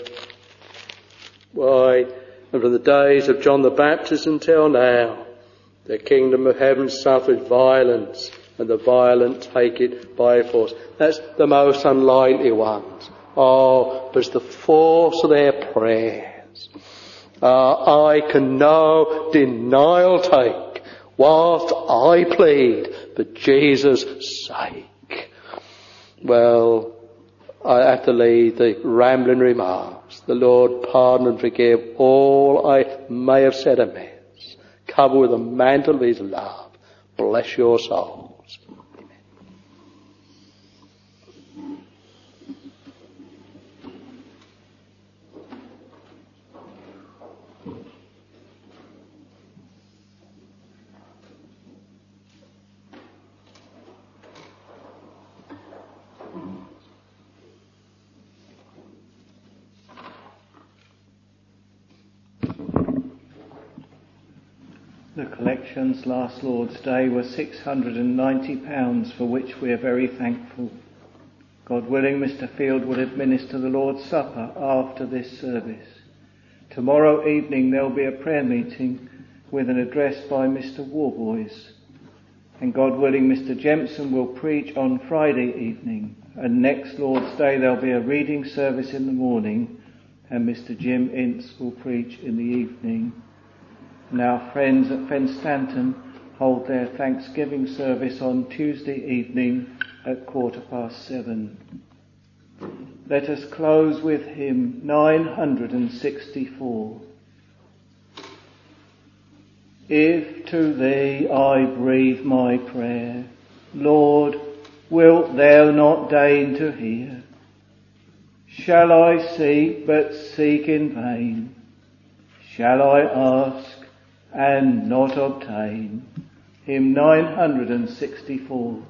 Why, and from the days of John the Baptist until now, the kingdom of heaven suffers violence, and the violent take it by force. That's the most unlikely ones. Oh, but it's the force of their prayers. Uh, I can no denial take, whilst I plead for Jesus' sake. Well, I have to leave the rambling remarks. The Lord pardon and forgive all I may have said amiss. Cover with the mantle of his love. Bless your souls. Amen. The collections last Lord's Day were six hundred ninety pounds, for which we are very thankful. God willing, Mister Field will administer the Lord's Supper after this service. Tomorrow evening there will be a prayer meeting with an address by Mister Warboys. And God willing, Mister Jempson will preach on Friday evening. And next Lord's Day there will be a reading service in the morning, and Mister Jim Ince will preach in the evening. And our friends at Fenstanton hold their Thanksgiving service on Tuesday evening at quarter past seven. Let us close with hymn nine hundred sixty-four. If to thee I breathe my prayer, Lord, wilt thou not deign to hear? Shall I seek, but seek in vain? Shall I ask and not obtain? Hymn nine hundred sixty-four.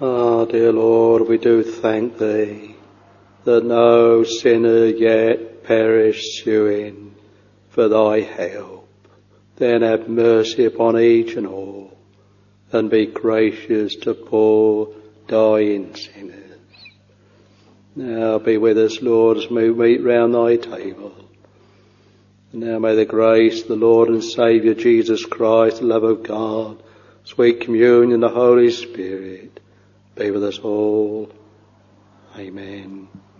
Ah, dear Lord, we do thank Thee that no sinner yet perished suing for Thy help. Then have mercy upon each and all, and be gracious to poor dying sinners. Now be with us, Lord, as we meet round Thy table. And now may the grace of the Lord and Saviour Jesus Christ, the love of God, sweet communion, the Holy Spirit, be with us all. Amen.